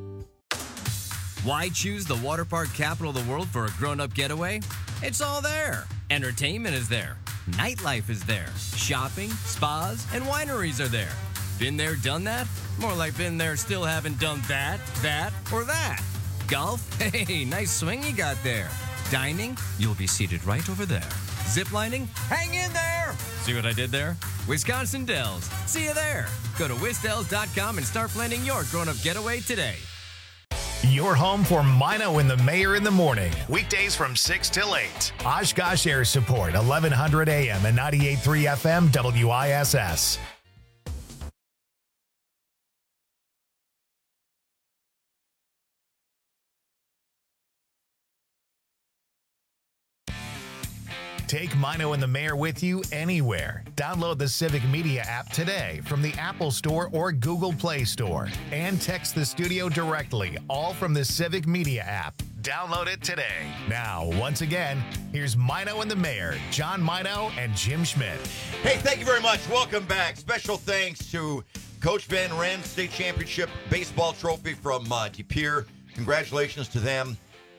Why choose the water park capital of the world for a grown-up getaway? It's all there. Entertainment is there. Nightlife is there. Shopping, spas, and wineries are there. Been there, done that? More like been there, still haven't done that, that, or that. Golf? Hey, nice swing you got there. Dining? You'll be seated right over there. Ziplining? Hang in there! See what I did there? Wisconsin Dells. See you there. Go to wisdells dot com and start planning your grown-up getaway today. Your home for Mino and the Mayor in the morning. Weekdays from six till eight. Oshkosh Air Support, eleven hundred A M and ninety-eight point three F M W I S S. Take Mino and the Mayor with you anywhere. Download the Civic Media app today from the Apple Store or Google Play Store. And text the studio directly, all from the Civic Media app. Download it today. Now, once again, here's Mino and the Mayor, John Mino and Jim Schmidt. Hey, thank you very much. Welcome back. Special thanks to Coach Van Ren, State Championship Baseball Trophy from uh, De Pere. Congratulations to them.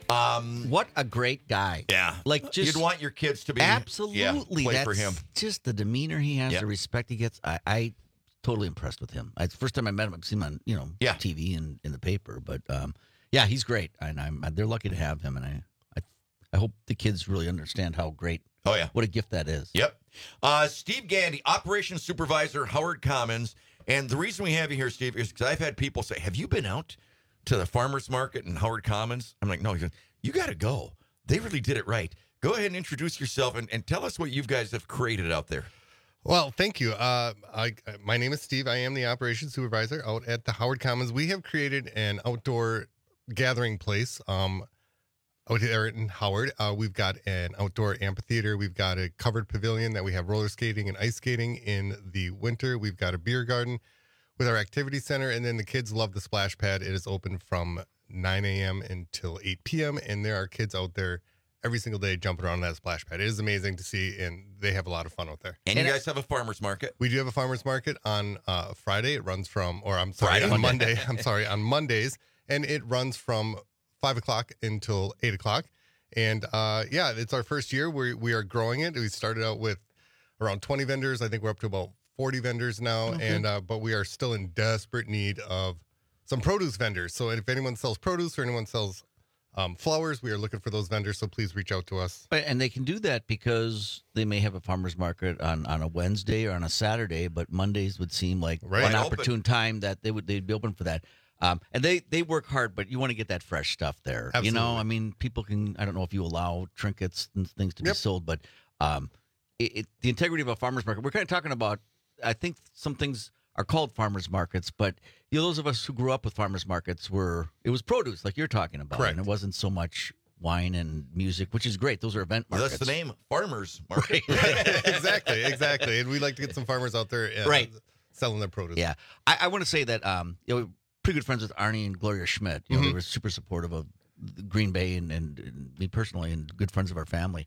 Um, what a great guy. Yeah. Like, just you'd want your kids to be absolutely yeah, play that's for him. Just the demeanor he has, Yep. the respect he gets. I, I totally impressed with him. I, it's the first time I met him. I've seen him on, you know, yeah. T V and in the paper. But um, yeah, he's great, and I'm they're lucky to have him. And I, I, I hope the kids really understand how great. Oh yeah, what a gift that is. Yep. Uh, Steve Gandy, Operations Supervisor, Howard Commons, and the reason we have you here, Steve, is because I've had people say, "Have you been out to the farmers market in Howard Commons?" I'm like, "No." He goes, "You got to go. They really did it right. Go ahead and introduce yourself and, and tell us what you guys have created out there." Well, thank you. Uh, I, my name is Steve. I am the operations supervisor out at the Howard Commons. We have created an outdoor gathering place um, out here in Howard. Uh, we've got an outdoor amphitheater. We've got a covered pavilion that we have roller skating and ice skating in the winter. We've got a beer garden with our activity center, and then the kids love the splash pad. It is open from nine a.m. until eight p.m., and there are kids out there every single day jumping around that splash pad. It is amazing to see, and they have a lot of fun out there. And, and you guys have a farmer's market? We do have a farmer's market on uh, Friday. It runs from, or I'm sorry, Friday? on Monday. I'm sorry, on Mondays, and it runs from five o'clock until eight o'clock. And uh, yeah, it's our first year. We we are growing it. We started out with around twenty vendors. I think we're up to about forty vendors now, Okay. and uh, but we are still in desperate need of some produce vendors. So if anyone sells produce or anyone sells um, flowers, we are looking for those vendors. So please reach out to us. But, and they can do that because they may have a farmer's market on, on a Wednesday or on a Saturday, but Mondays would seem like Right. an Wide opportune open. time that they would they'd be open for that. Um, and they, they work hard, but you want to get that fresh stuff there. You know, Absolutely. I mean, people can, I don't know if you allow trinkets and things to be Yep. sold, but um, it, it, the integrity of a farmer's market, we're kind of talking about, I think some things are called farmers markets, but you know, those of us who grew up with farmers markets were, it was produce like you're talking about. Correct. And it wasn't so much wine and music, which is great. Those are event Well, markets. that's the name, farmers market. exactly, exactly. And we like to get some farmers out there uh, Right. selling their produce. Yeah. I, I want to say that, um, you know, pretty good friends with Arnie and Gloria Schmidt. You know, Mhm. they were super supportive of Green Bay and, and, and me personally, and good friends of our family.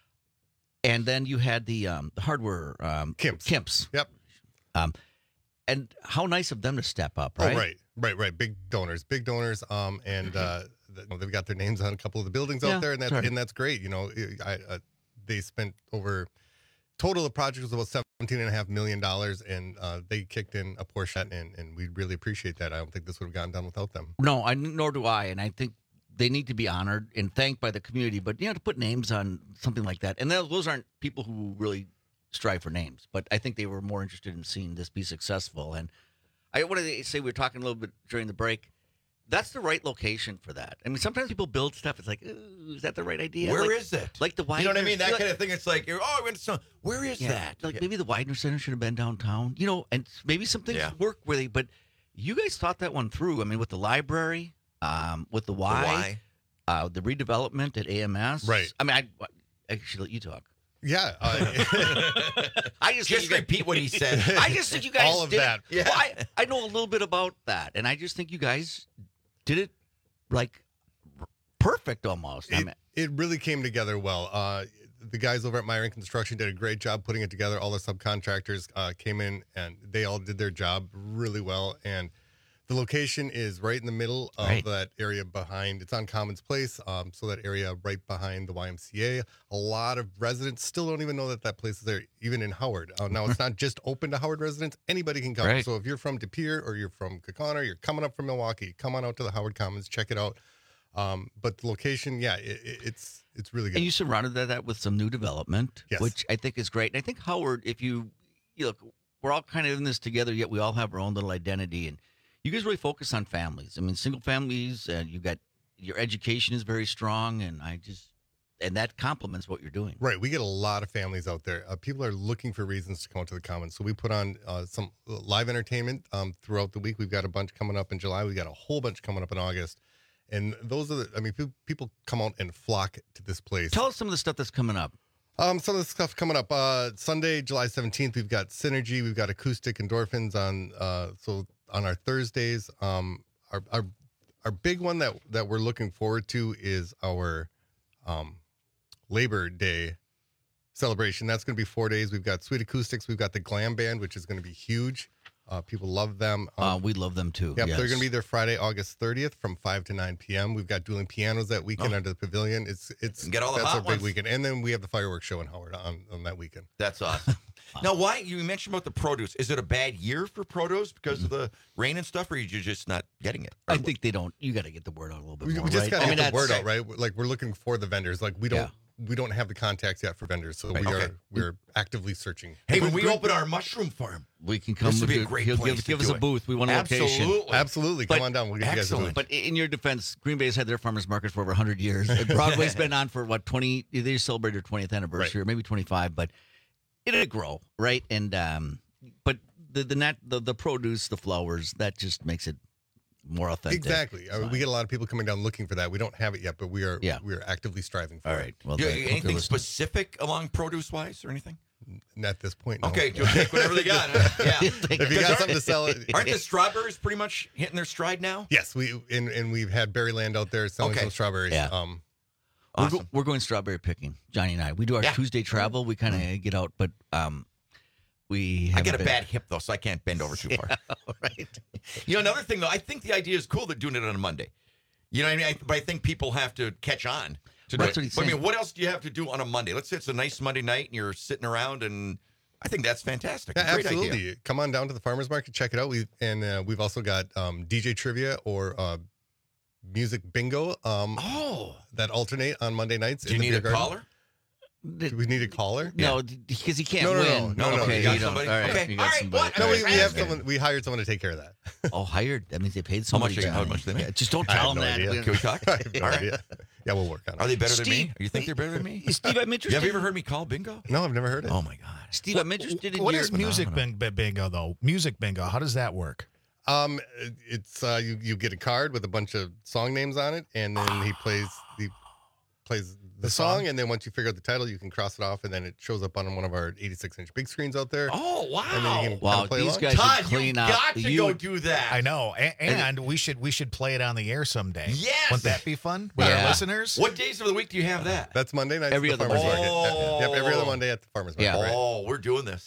And then you had the um, the hardware um, Kimps. Kimps. Yep. Um, and how nice of them to step up, right? Oh, right, right, right. Big donors, big donors. Um, and uh, th- they've got their names on a couple of the buildings Yeah, out there, and that's sorry. and that's great. You know, I, uh, they spent over total of the project was about seventeen and a half million dollars, and uh, they kicked in a portion, and and we really appreciate that. I don't think this would have gotten done without them. No, I nor do I, and I think they need to be honored and thanked by the community. But you know, to put names on something like that, and those those aren't people who really strive for names, but I think they were more interested in seeing this be successful. And I want to say we were talking a little bit during the break. That's the right location for that. I mean, sometimes people build stuff. It's like, ooh, is that the right idea? Where like, is it? Like the You know what I Widener- mean? That like- kind of thing. It's like, oh, I went to some, where is Yeah, that? Like Yeah. maybe the Widener Center should have been downtown, you know, and maybe some things Yeah. work really, but you guys thought that one through. I mean, with the library, um, with the Y, Y. Uh, the redevelopment at A M S. Right. I mean, I, I should let you talk. Yeah. Uh, I just, think Just you guys- repeat what he said. I just think you guys All of did that. It, well, I, I know a little bit about that, and I just think you guys did it like perfect almost. I it, mean, it really came together well. Uh, the guys over at Myron Construction did a great job putting it together. All the subcontractors uh, came in and they all did their job really well. And the location is right in the middle of Right. that area behind. It's on Commons Place, um, so that area right behind the Y M C A. A lot of residents still don't even know that that place is there, even in Howard. Uh, now, it's not just open to Howard residents. Anybody can come. Right. So if you're from De Pere or you're from Kaukauna, you're coming up from Milwaukee, come on out to the Howard Commons, check it out. Um, but the location, yeah, it, it, it's it's really good. and you surrounded that, that with some new development, Yes. which I think is great. And I think Howard, if you, you look, we're all kind of in this together, yet we all have our own little identity. And you guys really focus on families. I mean, single families, and you got your education is very strong, and I just, and that complements what you're doing. Right. We get a lot of families out there. Uh, people are looking for reasons to come out to the Commons. So we put on uh, some live entertainment um, throughout the week. We've got a bunch coming up in July. We got a whole bunch coming up in August. And those are the, I mean, pe- people come out and flock to this place. Tell us some of the stuff that's coming up. Um, some of the stuff coming up. Uh, Sunday, July seventeenth, we've got Synergy. We've got Acoustic Endorphins on, uh, so on our Thursdays. Um, our, our our big one that that we're looking forward to is our um, Labor Day celebration. That's going to be four days. We've got Sweet Acoustics. We've got the Glam Band, which is going to be huge. Uh, people love them. Um, uh, we love them too. Yep, yes. they're going to be there Friday, August thirtieth from five to nine p.m. We've got dueling pianos that weekend Oh. under the pavilion. It's it's Get all the that's hot our big ones. weekend. And then we have the fireworks show in Howard on, on that weekend. That's awesome. Now, why you mentioned about the produce? Is it a bad year for produce because of the rain and stuff, or are you just not getting it? I think they don't. You got to get the word out a little bit We, more. we just right? got to I mean, get the that's- word out, right? Like we're looking for the vendors. Like we don't Yeah. we don't have the contacts yet for vendors, so Right. we Okay. are we're actively searching. Hey, when we open our mushroom farm, we can come. This would be a with- great he'll place give, to give us do a it. booth. We want a location. Absolutely. Absolutely. Come But- on down. We'll give you guys a booth. But in your defense, Green Bay's had their farmers market for over one hundred years. Broadway's been on for what twenty? They celebrated their twentieth anniversary, or maybe twenty-five. But it'll grow, right? And um, but the the nat the, the produce, the flowers, that just makes it more authentic. Exactly. I mean, we get a lot of people coming down looking for that. We don't have it yet, but we are Yeah. we are actively striving for All it. right. Well, Do you- then, hope they're anything listening. specific along produce wise or anything? N- At this point, no. Okay, you'll take whatever they got. Huh? Yeah. If you got something to sell, it, Aren't the strawberries pretty much hitting their stride now? yes, we and, and we've had Berryland out there selling Okay. some strawberries. Yeah. Um, We're, Awesome. go, we're going strawberry picking, Johnny and I. We do our Yeah. Tuesday travel. We kind of get out, but um, we. I haven't get a been- bad hip though, so I can't bend over too far. right. You know, another thing though, I think the idea is cool that doing it on a Monday. You know what I mean? I, but I think people have to catch on to do Right. it. That's what he's But I mean, saying. what else do you have to do on a Monday? Let's say it's a nice Monday night and you're sitting around, and I think that's fantastic. yeah, Great absolutely. idea. Come on down to the farmers market, check it out. We and uh, we've also got um, D J trivia or uh, music bingo. Um, oh, that alternate on Monday nights. Do you in the need a beer garden. caller? Do we need a caller? No, because he can't No, no, win. no, no, no. Okay, You got you don't. somebody? All right, Okay. you got All right, somebody. what? No, All we, right. we have someone. We hired someone to take care of that. Oh, hired. That means they paid How much somebody. they- how Johnny. much they make? Yeah, just don't I have tell them no that. idea. Can we talk? I have no All right. idea. Yeah, we'll work on it. Are they better than me? Steve, You think they're better than me? Steve, I'm You interested. have you ever heard me call bingo? No, I've never heard it. Oh my god. Steve, I'm interested in What your is music bing- bi- bingo though? Music bingo. How does that work? Um, it's uh, you you get a card with a bunch of song names on it, and then he plays he plays the, The song, song? and then once you figure out the title, you can cross it off, and then it shows up on one of our eighty-six inch big screens out there. Oh wow. And then you can Wow, kinda play these along. guys Todd, should clean you up. got to You- go do that. I know, and, and we should we should play it on the air someday. Yes. Wouldn't that be fun with Yeah. our listeners? What days of the week do you have that? That's Monday night. Every at the other farmers Monday. market. Yep, every other Oh. Monday at the farmers market. Yeah. right. Oh, we're doing this.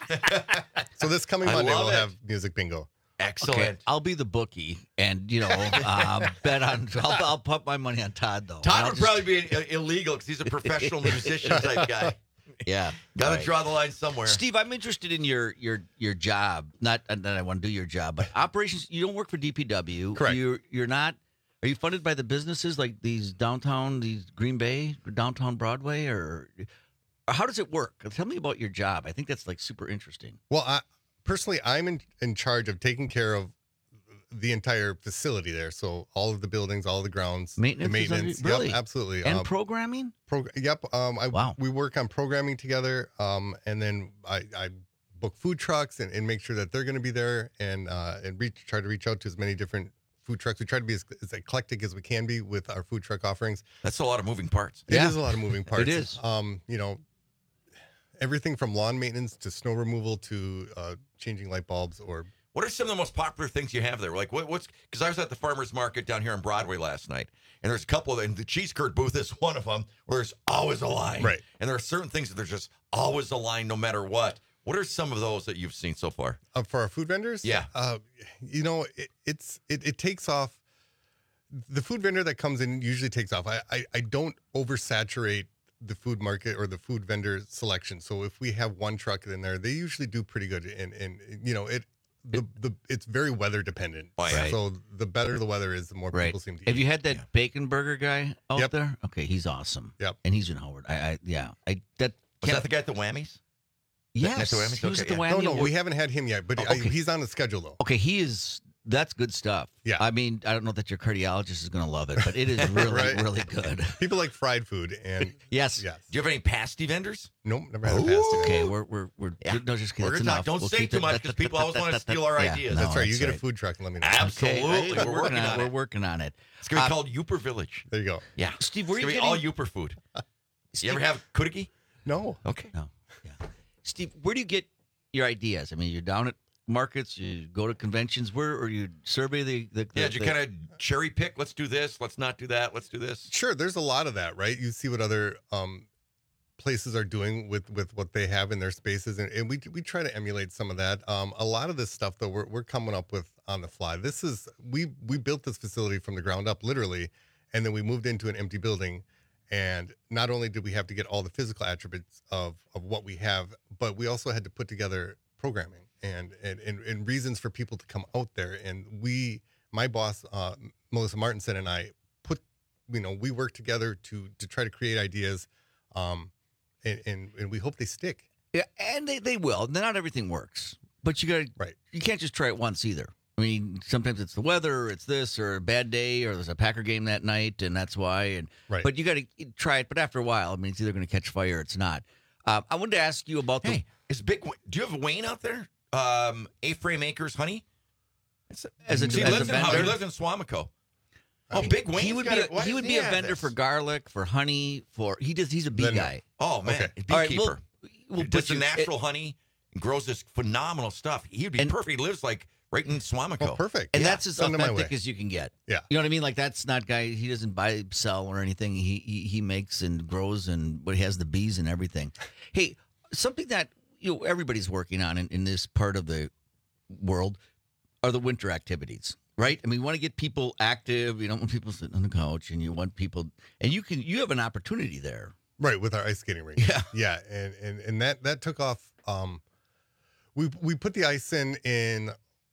So this coming I Monday love we'll it. have music bingo. Excellent. Okay, I'll be the bookie, and you know, uh, bet on. I'll, I'll put my money on Todd though. And Todd I'll would just- probably be uh, illegal because he's a professional musician type guy. Yeah. Got to All right. draw the line somewhere. Steve, I'm interested in your your your job. Not uh, that I want to do your job, but operations. You don't work for D P W. Correct. You're you're not. Are you funded by the businesses like these downtown, these Green Bay, downtown Broadway, or, or how does it work? Tell me about your job. I think that's like super interesting. Well, I, personally, I'm in, in charge of taking care of the entire facility there. So all of the buildings, all of the grounds, Maintenance the is under- maintenance. really? Yep, absolutely. And Um, programming. Pro- yep. Um, I, Wow. We work on programming together, um, and then I, I book food trucks and, and make sure that they're going to be there, and uh, and reach try to reach out to as many different food trucks. We try to be as, as eclectic as we can be with our food truck offerings. That's a lot of moving parts. It is a lot of moving parts. It is. Um, you know, everything from lawn maintenance to snow removal to uh, changing light bulbs or. What are some of the most popular things you have there? Like what, what's because I was at the farmers market down here on Broadway last night, and there's a couple of and the cheese curd booth is one of them where there's always a line. Right. And there are certain things that there's just always a line no matter what. What are some of those that you've seen so far? Uh, for our food vendors, Yeah. uh, you know, it, it's it, it takes off. The food vendor that comes in usually takes off. I, I I don't oversaturate the food market or the food vendor selection. So if we have one truck in there, they usually do pretty good. And and you know it. The, the it's very weather dependent. Right. So the better the weather is, the more Right. people seem to Have eat. you had that bacon burger guy out Yep. there? Okay, he's awesome. Yep. And he's in Howard. I, I yeah. I that. Was can't- that the guy at the Whammies? Yes, Next to Whammies? he was Okay, at the yeah. No, Whammy no, Award- we haven't had him yet, but Oh, I- okay. he's on the schedule though. Okay, he is. That's good stuff. Yeah. I mean, I don't know that your cardiologist is going to love it, but it is really, Right. really good. People like fried food, and Yes. yes, Do you have any pasty vendors? nope, never had a pasty. Okay, we're we're we're Yeah. no, just kidding. We're That's gonna talk- enough. don't We'll say keep too it- much 'cause people always wanna steal our Yeah, ideas. no, That's right. You get a right. food truck and let me know. Absolutely. Okay, We're we're working on on We're it. working on it. It's gonna be Uh, called Uper Village. There you go. Yeah. Steve, where It's are you gonna be getting? all Uper food. You ever have kudigi? No. Okay. No. Yeah. Steve, where do you get your ideas? I mean, you're down at markets? You go to conventions? Where or you survey the? the, the Yeah, did you the- kind of cherry pick? Let's do this. Let's not do that. Let's do this. Sure, there's a lot of that, right? You see what other um, places are doing with, with what they have in their spaces, and, and we we try to emulate some of that. Um, a lot of this stuff, though, we're we're coming up with on the fly. This is we we built this facility from the ground up, literally, and then we moved into an empty building. And not only did we have to get all the physical attributes of of what we have, but we also had to put together programming and and and, and reasons for people to come out there. And we, my boss, uh, Melissa Martinson, and I put, you know, we work together to to try to create ideas. Um, And, and and we hope they stick. Yeah, and they, they will. Not everything works, but you got to. Right. You can't just try it once either. I mean, sometimes it's the weather, it's this, or a bad day, or there's a Packer game that night, and that's why. And right. But you got to try it. But after a while, I mean, it's either going to catch fire, or it's not. Uh, I wanted to ask you about the. Hey, is Big? Do you have Wayne out there? Um, A-Frame Acres Honey. As a, he as lives a in vendor, he lives in Swamico. Oh, Big Wayne. He would be. A, he would be a vendor for garlic, for honey, for he does. He's a bee Vendor. guy. Oh man, Okay. beekeeper. All right, we'll- we'll he does put the you- natural it- honey, and grows this phenomenal stuff. He'd be perfect. He lives like right in Swamico. Oh, perfect. And Yeah. that's as Send him my authentic way. as you can get. Yeah. You know what I mean? Like that's not guy. He doesn't buy, sell, or anything. He he, he makes and grows, and but he has the bees and everything. Hey, something that you know everybody's working on in, in this part of the world are the winter activities. Right? I mean, you want to get people active. You don't want people sitting on the couch, and you want people, and you can. You have an opportunity there. Right, with our ice skating rink. Yeah. Yeah, and and and that that took off. Um, we we put the ice in in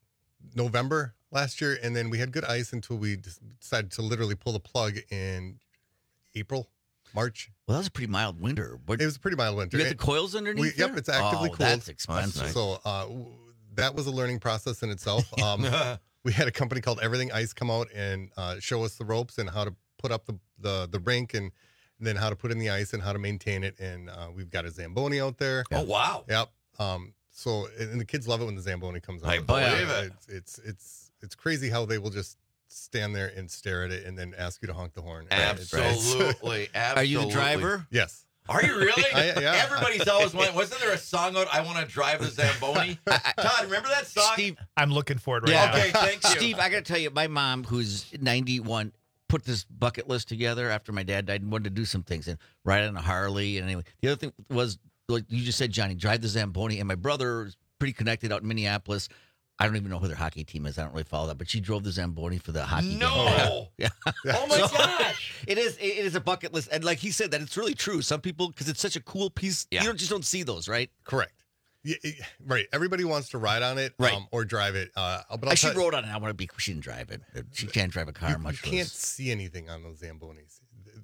November last year, and then we had good ice until we decided to literally pull the plug in April, March. Well, that was a pretty mild winter. But it was a pretty mild winter. You got the And coils underneath we- there? Yep, it's actively Oh, cooled. that's expensive. So uh, w- that was a learning process in itself. Um, we had a company called Everything Ice come out and uh, show us the ropes and how to put up the the, the rink and then how to put in the ice and how to maintain it. And uh, we've got a Zamboni out there. Oh wow! Yep. Um, so and the kids love it when the Zamboni comes out. I believe Uh, it. It's, it's it's it's crazy how they will just stand there and stare at it and then ask you to honk the horn. It's- Absolutely, absolutely. Are you the driver? Yes. Are you really? I- yeah. Everybody's always wanted. Wasn't there a song out? I want to drive the Zamboni. Todd, remember that song? Steve, I'm looking for it right yeah. now. Okay, thank you. Steve, I got to tell you, my mom, who's ninety-one, put this bucket list together after my dad died and wanted to do some things and ride on a Harley. And anyway, the other thing was, like you just said, Johnny, drive the Zamboni. And my brother is pretty connected out in Minneapolis. I don't even know who their hockey team is. I don't really follow that, but she drove the Zamboni for the hockey game. No. Yeah. Oh my So, gosh. It is. It is a bucket list, and like he said, that it's really true. Some people, because it's such a cool piece, Yeah. you don't just don't see those, right? Correct. Yeah, it- right. Everybody wants to ride on it, Right. um, or drive it. Uh, but I'll I she tell- rode on it. I want to be. She didn't drive it. She can't drive a car you, much. you can't less. see anything on those Zambonis.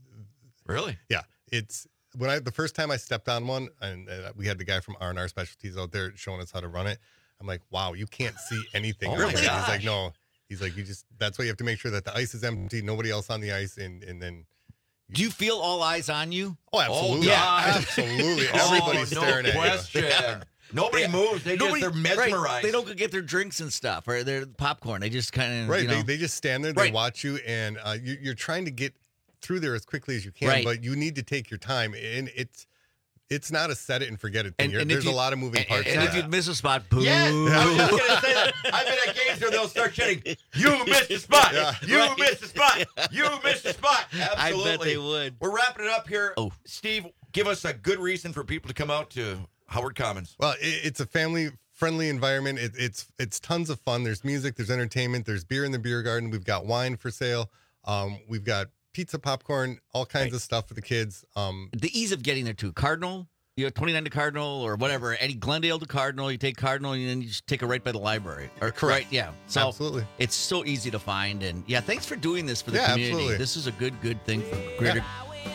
Really? Yeah, it's when I the first time I stepped on one, and uh, we had the guy from R and R Specialties out there showing us how to run it. I'm like, wow, you can't see anything. Oh on my it. He's gosh. like, no. He's like, you just. That's why you have to make sure that the ice is empty, nobody else on the ice, and and then. Do you feel all eyes on you? Oh, absolutely. yeah. absolutely. Oh, Everybody's no staring at you. question. Nobody moves. They Nobody- just they're right. mesmerized. They don't get their drinks and stuff or their popcorn. They just kind of Right. You know, They, they just stand there, they Right. watch you, and uh, you, you're trying to get through there as quickly as you can, Right. but you need to take your time. And it's it's not a set it and forget it thing. And- You're- and if There's you- a lot of moving and, parts. and to if you that. miss a spot, boo. Yes, I was just gonna say that. I've been at games where they'll start chanting, "You missed the spot! Yeah. You Right. missed the spot! You missed the spot!" Absolutely. I bet they would. We're wrapping it up here. Oh. Steve, give us a good reason for people to come out to Howard Commons. Well, it, it's a family-friendly environment. It, it's it's tons of fun. There's music. There's entertainment. There's beer in the beer garden. We've got wine for sale. Um, we've got pizza, popcorn, all kinds of stuff for the kids. Um, The ease of getting there too. Cardinal, you know, twenty-nine to Cardinal or whatever. Any Glendale to Cardinal, you take Cardinal and then you just take it right by the library. Or, Correct. Right, yeah. So Absolutely. It's so easy to find. And yeah, thanks for doing this for the Yeah, community. absolutely. This is a good, good thing for greater.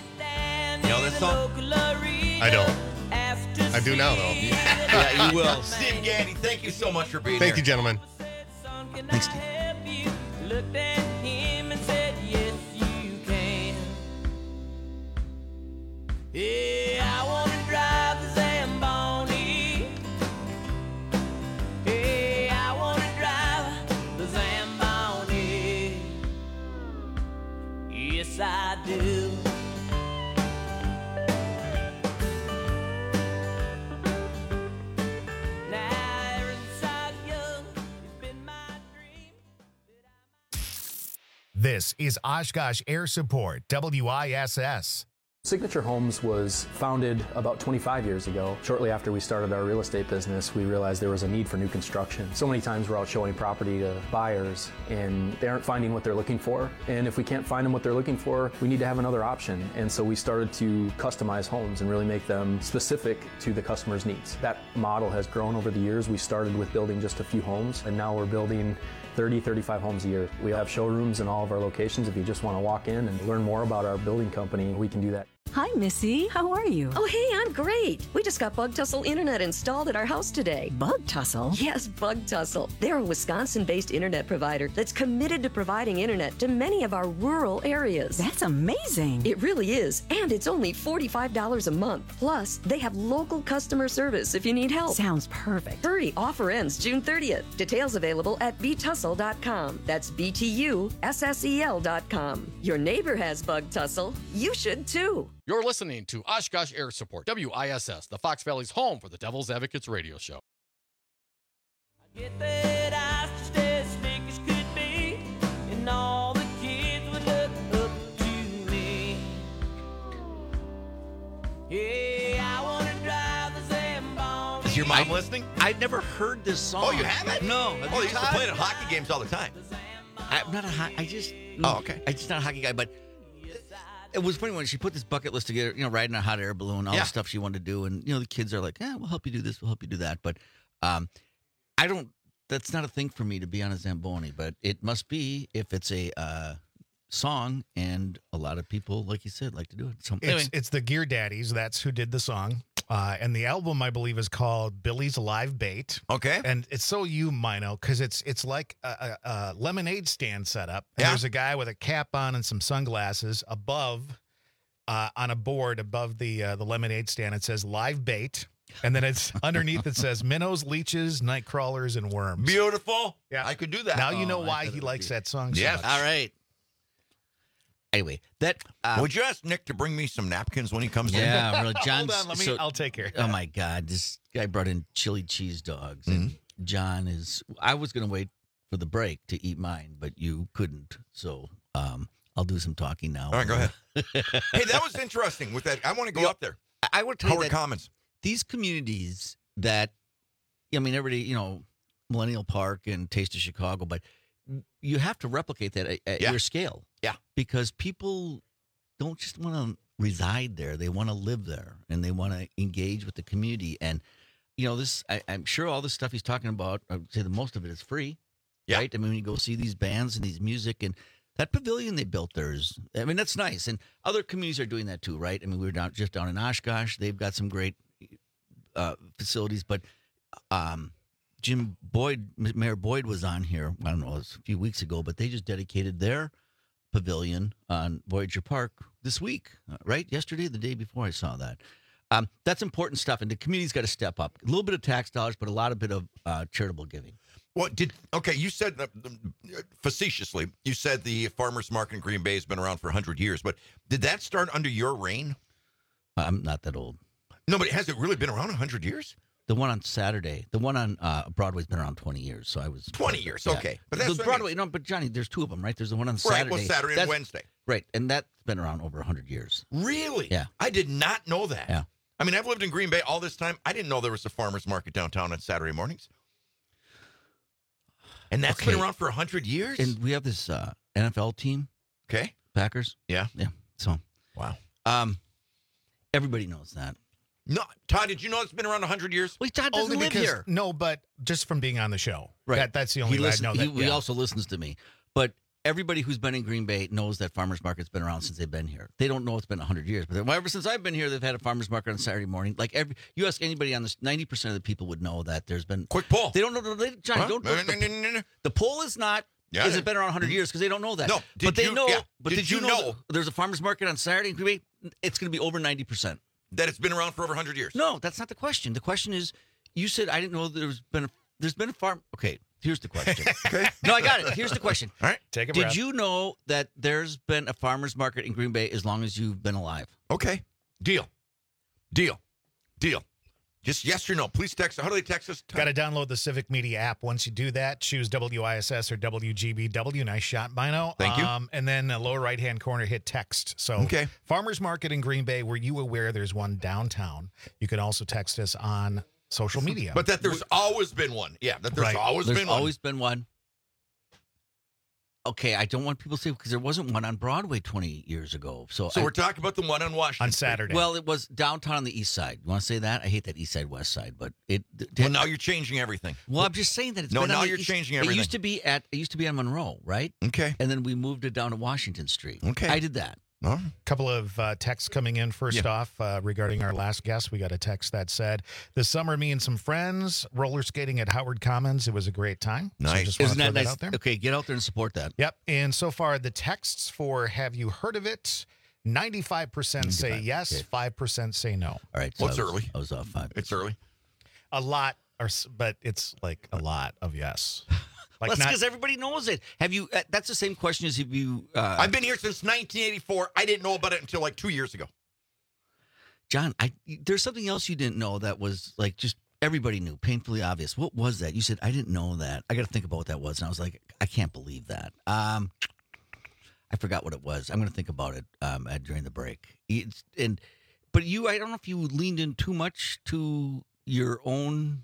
You know this song? I don't. I do now, though. Yeah, you will. Steve Gandy, thank you so much for being Thank here. you, gentlemen. Thanks, Steve. Looked at him and said, yes, you can. Yeah, I want to drive the Zamboni. Hey, I want to drive the Zamboni. Yes, I do. Now inside your This is Oshkosh Air Support, W I S S. Signature Homes was founded about twenty-five years ago. Shortly after we started our real estate business, we realized there was a need for new construction. So many times we're out showing property to buyers and they aren't finding what they're looking for. And if we can't find them what they're looking for, we need to have another option. And so we started to customize homes and really make them specific to the customer's needs. That model has grown over the years. We started with building just a few homes, and now we're building thirty, thirty-five homes a year. We have showrooms in all of our locations. If you just want to walk in and learn more about our building company, we can do that. Hi, Missy. How are you? Oh, hey, I'm great. We just got Bug Tussle Internet installed at our house today. Bug Tussle? Yes, Bug Tussle. They're a Wisconsin-based internet provider that's committed to providing internet to many of our rural areas. That's amazing. It really is. And it's only forty-five dollars a month. Plus, they have local customer service if you need help. Sounds perfect. Hurry, offer ends June thirtieth. Details available at b tussle dot com. That's B T U S S E L dot com. Your neighbor has Bug Tussle. You should too. You're listening to Oshkosh Air Support, W I S S, the Fox Valley's home for the Devil's Advocates radio show. Get that ice to stay as slick as could be, and all the kids would look up to me. Hey, I want to drive the Zamboni. Is your mom listening? I've never heard this song. Oh, you haven't? No. Have Oh, you, they used to Todd? play it at hockey games all the time. I'm not a ho- I just. Oh, okay. I'm just not a hockey guy, but it was funny when she put this bucket list together, you know, riding a hot air balloon, all Yeah. the stuff she wanted to do. And, you know, the kids are like, yeah, we'll help you do this, we'll help you do that. But um, I don't, that's not a thing for me to be on a Zamboni, but it must be if it's a uh, song, and a lot of people, like you said, like to do it. So, anyway. It's, it's the Gear Daddies. That's who did the song. Uh, and the album, I believe, is called Billy's Live Bait. Okay. And it's so you, Mino, because it's it's like a, a, a lemonade stand setup. And Yeah. there's a guy with a cap on and some sunglasses above, uh, on a board above the uh, the lemonade stand. It says Live Bait. And then it's underneath it says minnows, leeches, night crawlers, and worms. Beautiful. Yeah. I could do that. Now you know Oh, I why thought he it would likes be- that song so Yes. much. All right. Anyway, that. Uh, Would you ask Nick to bring me some napkins when he comes in? yeah, really. John's. Hold on, let me, so- I'll take care of Oh that. my God, this guy brought in chili cheese dogs, and Mm-hmm. John is. I was going to wait for the break to eat mine, but you couldn't. So um, I'll do some talking now. All right, go ahead. Hey, that was interesting with that. I want to go Yeah. up there. I would tell you Howard that Commons. these communities that, I mean, everybody, you know, Millennial Park and Taste of Chicago, but you have to replicate that at, at Yeah. your scale. Yeah. Because people don't just want to reside there; they want to live there, and they want to engage with the community. And you know, this I, I'm sure all this stuff he's talking about, I would say the most of it is free. Yeah. Right? I mean, when you go see these bands and these music and that pavilion they built there is, I mean, that's nice. And other communities are doing that too, right? I mean, we were down just down in Oshkosh. They've got some great uh, facilities, but um, Jim Boyd, Mayor Boyd was on here, I don't know, it was a few weeks ago, but they just dedicated their pavilion on Voyager Park this week, uh, right? Yesterday, the day before I saw that. Um, that's important stuff, and the community's got to step up. A little bit of tax dollars, but a lot of bit of uh, charitable giving. What did okay? You said uh, facetiously. You said the farmers market in Green Bay has been around for a hundred years, but did that start under your reign? I'm not that old. No, but has it really been around a hundred years? The one on Saturday, the one on uh, Broadway's been around twenty years, so I was twenty years. Yeah. Okay, but that's the what I mean. Broadway. No, but Johnny, there's two of them, right? There's the one on Right, Saturday. well, Saturday and That's- Wednesday. Right, and that's been around over a hundred years. Really? Yeah. I did not know that. Yeah. I mean, I've lived in Green Bay all this time. I didn't know there was a farmers market downtown on Saturday mornings. And that's Okay. been around for a hundred years. And we have this uh, N F L team, Okay. Packers. Yeah. Yeah. So, Wow. um, everybody knows that. No, Todd, did you know it's been around a hundred years? Well, Todd doesn't Only live because here. no, but just from being on the show, Right. That, that's the only he way listen- I know that. He, he yeah. also listens to me, but everybody who's been in Green Bay knows that farmers market's been around since they've been here. They don't know it's been a hundred years, but well, ever since I've been here, they've had a farmers market on Saturday morning. Like every, you ask anybody on this, ninety percent of the people would know that there's been quick poll. They don't know. They, Johnny, Huh? don't. No, don't no, the, no, no, no. the poll is not. Yeah, has yeah. it been around a hundred years? Because they don't know that. No, did but they you- know. yeah. But Did did, you you know, know- that there's a farmers market on Saturday in Green Bay? It's going to be over ninety percent. That it's been around for over a hundred years. No, that's not the question. The question is, you said I didn't know there's been a, there's been a farm. Okay, here's the question. Okay. No, I got it. Here's the question. All right. Take a Did breath. you know that there's been a farmers market in Green Bay as long as you've been alive? Okay. Deal. Deal. Deal. Just yes or no. Please text. How do they text us? Got to download the Civic Media app. Once you do that, choose W I S S or W G B W. Nice shot, Bino. Thank you. Um, and then uh, lower right-hand corner, hit text. So Okay. Farmers Market in Green Bay, were you aware there's one downtown? You can also text us on social media. But that there's always been one. Yeah, that there's Right. always There's been one. always been one. Okay, I don't want people to say because there wasn't one on Broadway twenty years ago. So, So I- we're talking about the one on Washington on Street. Saturday. Well, it was downtown on the east side. You want to say that? I hate that east side, west side, but it. Well, now you're changing everything. Well, I'm just saying that it's No, been on now the you're east- changing It everything. used to be at it used to be on Monroe, right? Okay. And then we moved it down to Washington Street. Okay. I did that. Oh. Couple of uh, texts coming in. First Yeah. off, uh, regarding our last guest, we got a text that said, "This summer, me and some friends roller skating at Howard Commons. It was a great time." So Nice. just wanna Isn't that throw nice? out there. Okay, get out there and support that. Yep. And so far, the texts for "Have you heard of it?" ninety-five percent say ninety-five, yes, okay. five percent say no. All right. So Well, it's I was, early. I was off five. It's early. A lot, are, s- but it's like a lot of yes. Like Well, that's not- because everybody knows it. Have you? Uh, that's the same question as if you. Uh, I've been here since nineteen eighty-four. I didn't know about it until like two years ago. John, I there's something else you didn't know that was like just everybody knew, painfully obvious. What was that? You said I didn't know that. I got to think about what that was, and I was like, I can't believe that. Um, I forgot what it was. I'm going to think about it um, at, during the break. It's, and but you, I don't know if you leaned in too much to your own,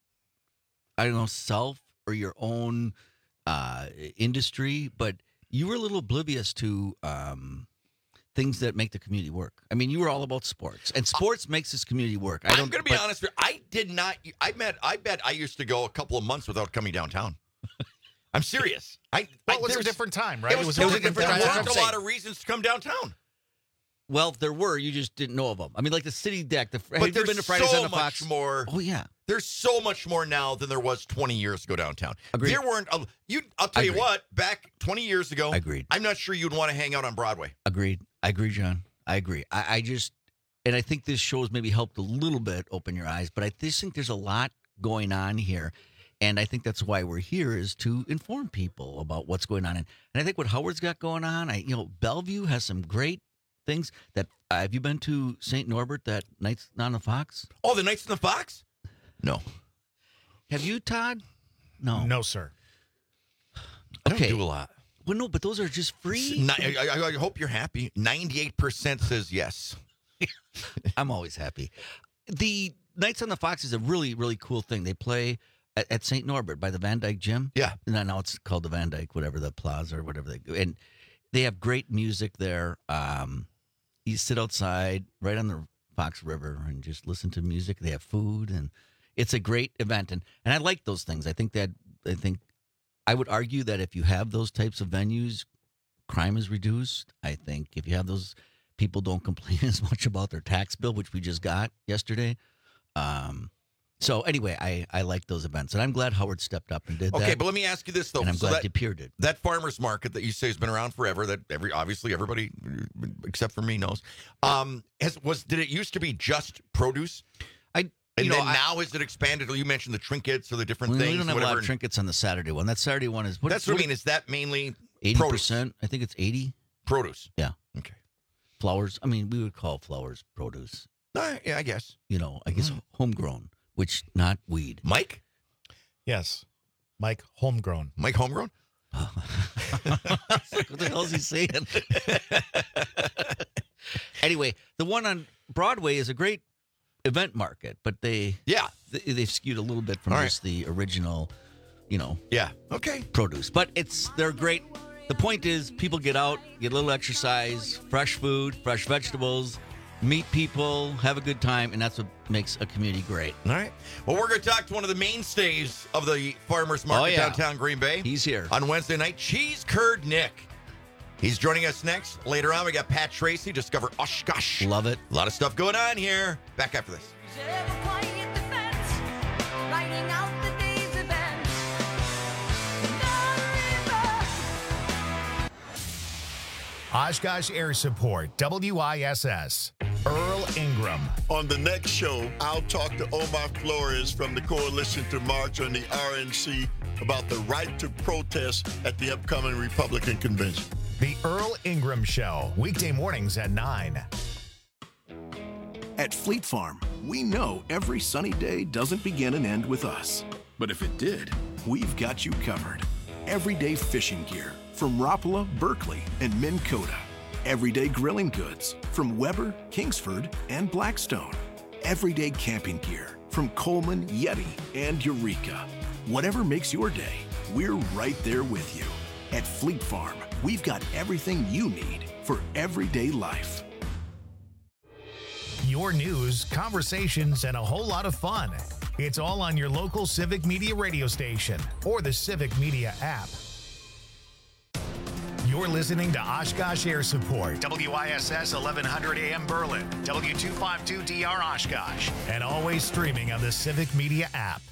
I don't know, self or your own uh, industry, but you were a little oblivious to. Um, Things that make the community work. I mean, you were all about sports, and sports makes this community work. I I'm don't. going to be but- honest with you. I did not. I bet. I bet I used to go a couple of months without coming downtown. I'm serious. I. Well, I, it was a there's- different time, right? It was, a totally different different. time. There That's weren't what a I'm lot saying. of reasons to come downtown. Well, there were. You just didn't know of them. I mean, like the city deck. The, But have you there's been to Fridays so on the much Fox? more. Oh yeah. There's so much more now than there was twenty years ago downtown. Agreed. There weren't. A, you. I'll tell you Agreed. what. Back twenty years ago, Agreed. I'm not sure you'd want to hang out on Broadway. Agreed. I agree, John. I agree. I, I just, and I think this show's maybe helped a little bit open your eyes. But I just think there's a lot going on here, and I think that's why we're here is to inform people about what's going on. And, and I think what Howard's got going on, I you know, Bellevue has some great things. That uh, have you been to Saint Norbert? That Nights on the Fox? Oh, the Nights in the Fox? No. Have you, Todd? No. No, sir. I don't Okay. do a lot. Well, no, but those are just free. Ni- I, I, I hope you're happy. ninety-eight percent says yes. I'm always happy. The Nights on the Fox is a really, really cool thing. They play at, at Saint Norbert by the Van Dyke Gym. Yeah. No, now it's called the Van Dyke, whatever, the Plaza or whatever they go. And they have great music there. Um, you sit outside right on the Fox River and just listen to music. They have food, and it's a great event. And and I like those things. I think that I think I would argue that if you have those types of venues, crime is reduced. I think if you have those, people don't complain as much about their tax bill, which we just got yesterday. Um, so anyway, I, I like those events, and I'm glad Howard stepped up and did that. Okay, but let me ask you this though. And I'm So glad that, DePere did. that farmers market that you say has been around forever, that every obviously everybody except for me knows. Um, has was did it used to be just produce? I and you then know, I- now is it expanded? You mentioned the trinkets or the different We things. don't have a lot whatever. of trinkets on the Saturday one. That Saturday one is what, That's what I mean. Is that mainly eighty produce? percent? I think it's eighty. Produce. Yeah. Okay. Flowers. I mean, we would call flowers produce. Uh, yeah, I guess. You know, I guess Mm. homegrown, which not weed. Mike. Yes. Mike, homegrown. Mike, homegrown. What the hell is he saying? Anyway, the one on Broadway is a great event market, but they yeah they, they've skewed a little bit from All right. just the original, you know, yeah, okay, produce. But it's they're great. The point is, people get out, get a little exercise, fresh food, fresh vegetables, meet people, have a good time, and that's what makes a community great. All right. Well, we're going to talk to one of the mainstays of the farmers market Oh, yeah. downtown Green Bay. He's here on Wednesday night. Cheese Curd Nick. He's joining us next. Later on, we got Pat Tracy, Discover Oshkosh. Love it. A lot of stuff going on here. Back after this. Oshkosh Air Support, W I S S. Earl Ingram. On the next show, I'll talk to Omar Flores from the Coalition to March on the R N C about the right to protest at the upcoming Republican convention. The Earl Ingram Show, weekday mornings at nine. At Fleet Farm, We know every sunny day doesn't begin and end with us. But if it did, we've got you covered. Everyday fishing gear from Rapala, Berkeley, and Minn Kota. Everyday grilling goods from Weber, Kingsford, and Blackstone. Everyday camping gear from Coleman, Yeti, and Eureka. Whatever makes your day, we're right there with you. At Fleet Farm, we've got everything you need for everyday life. Your news, conversations, and a whole lot of fun. It's all on your local Civic Media radio station or the Civic Media app. You're listening to Oshkosh Air Support, W I S S eleven hundred A M Berlin, W two fifty-two D R Oshkosh, and always streaming on the Civic Media app.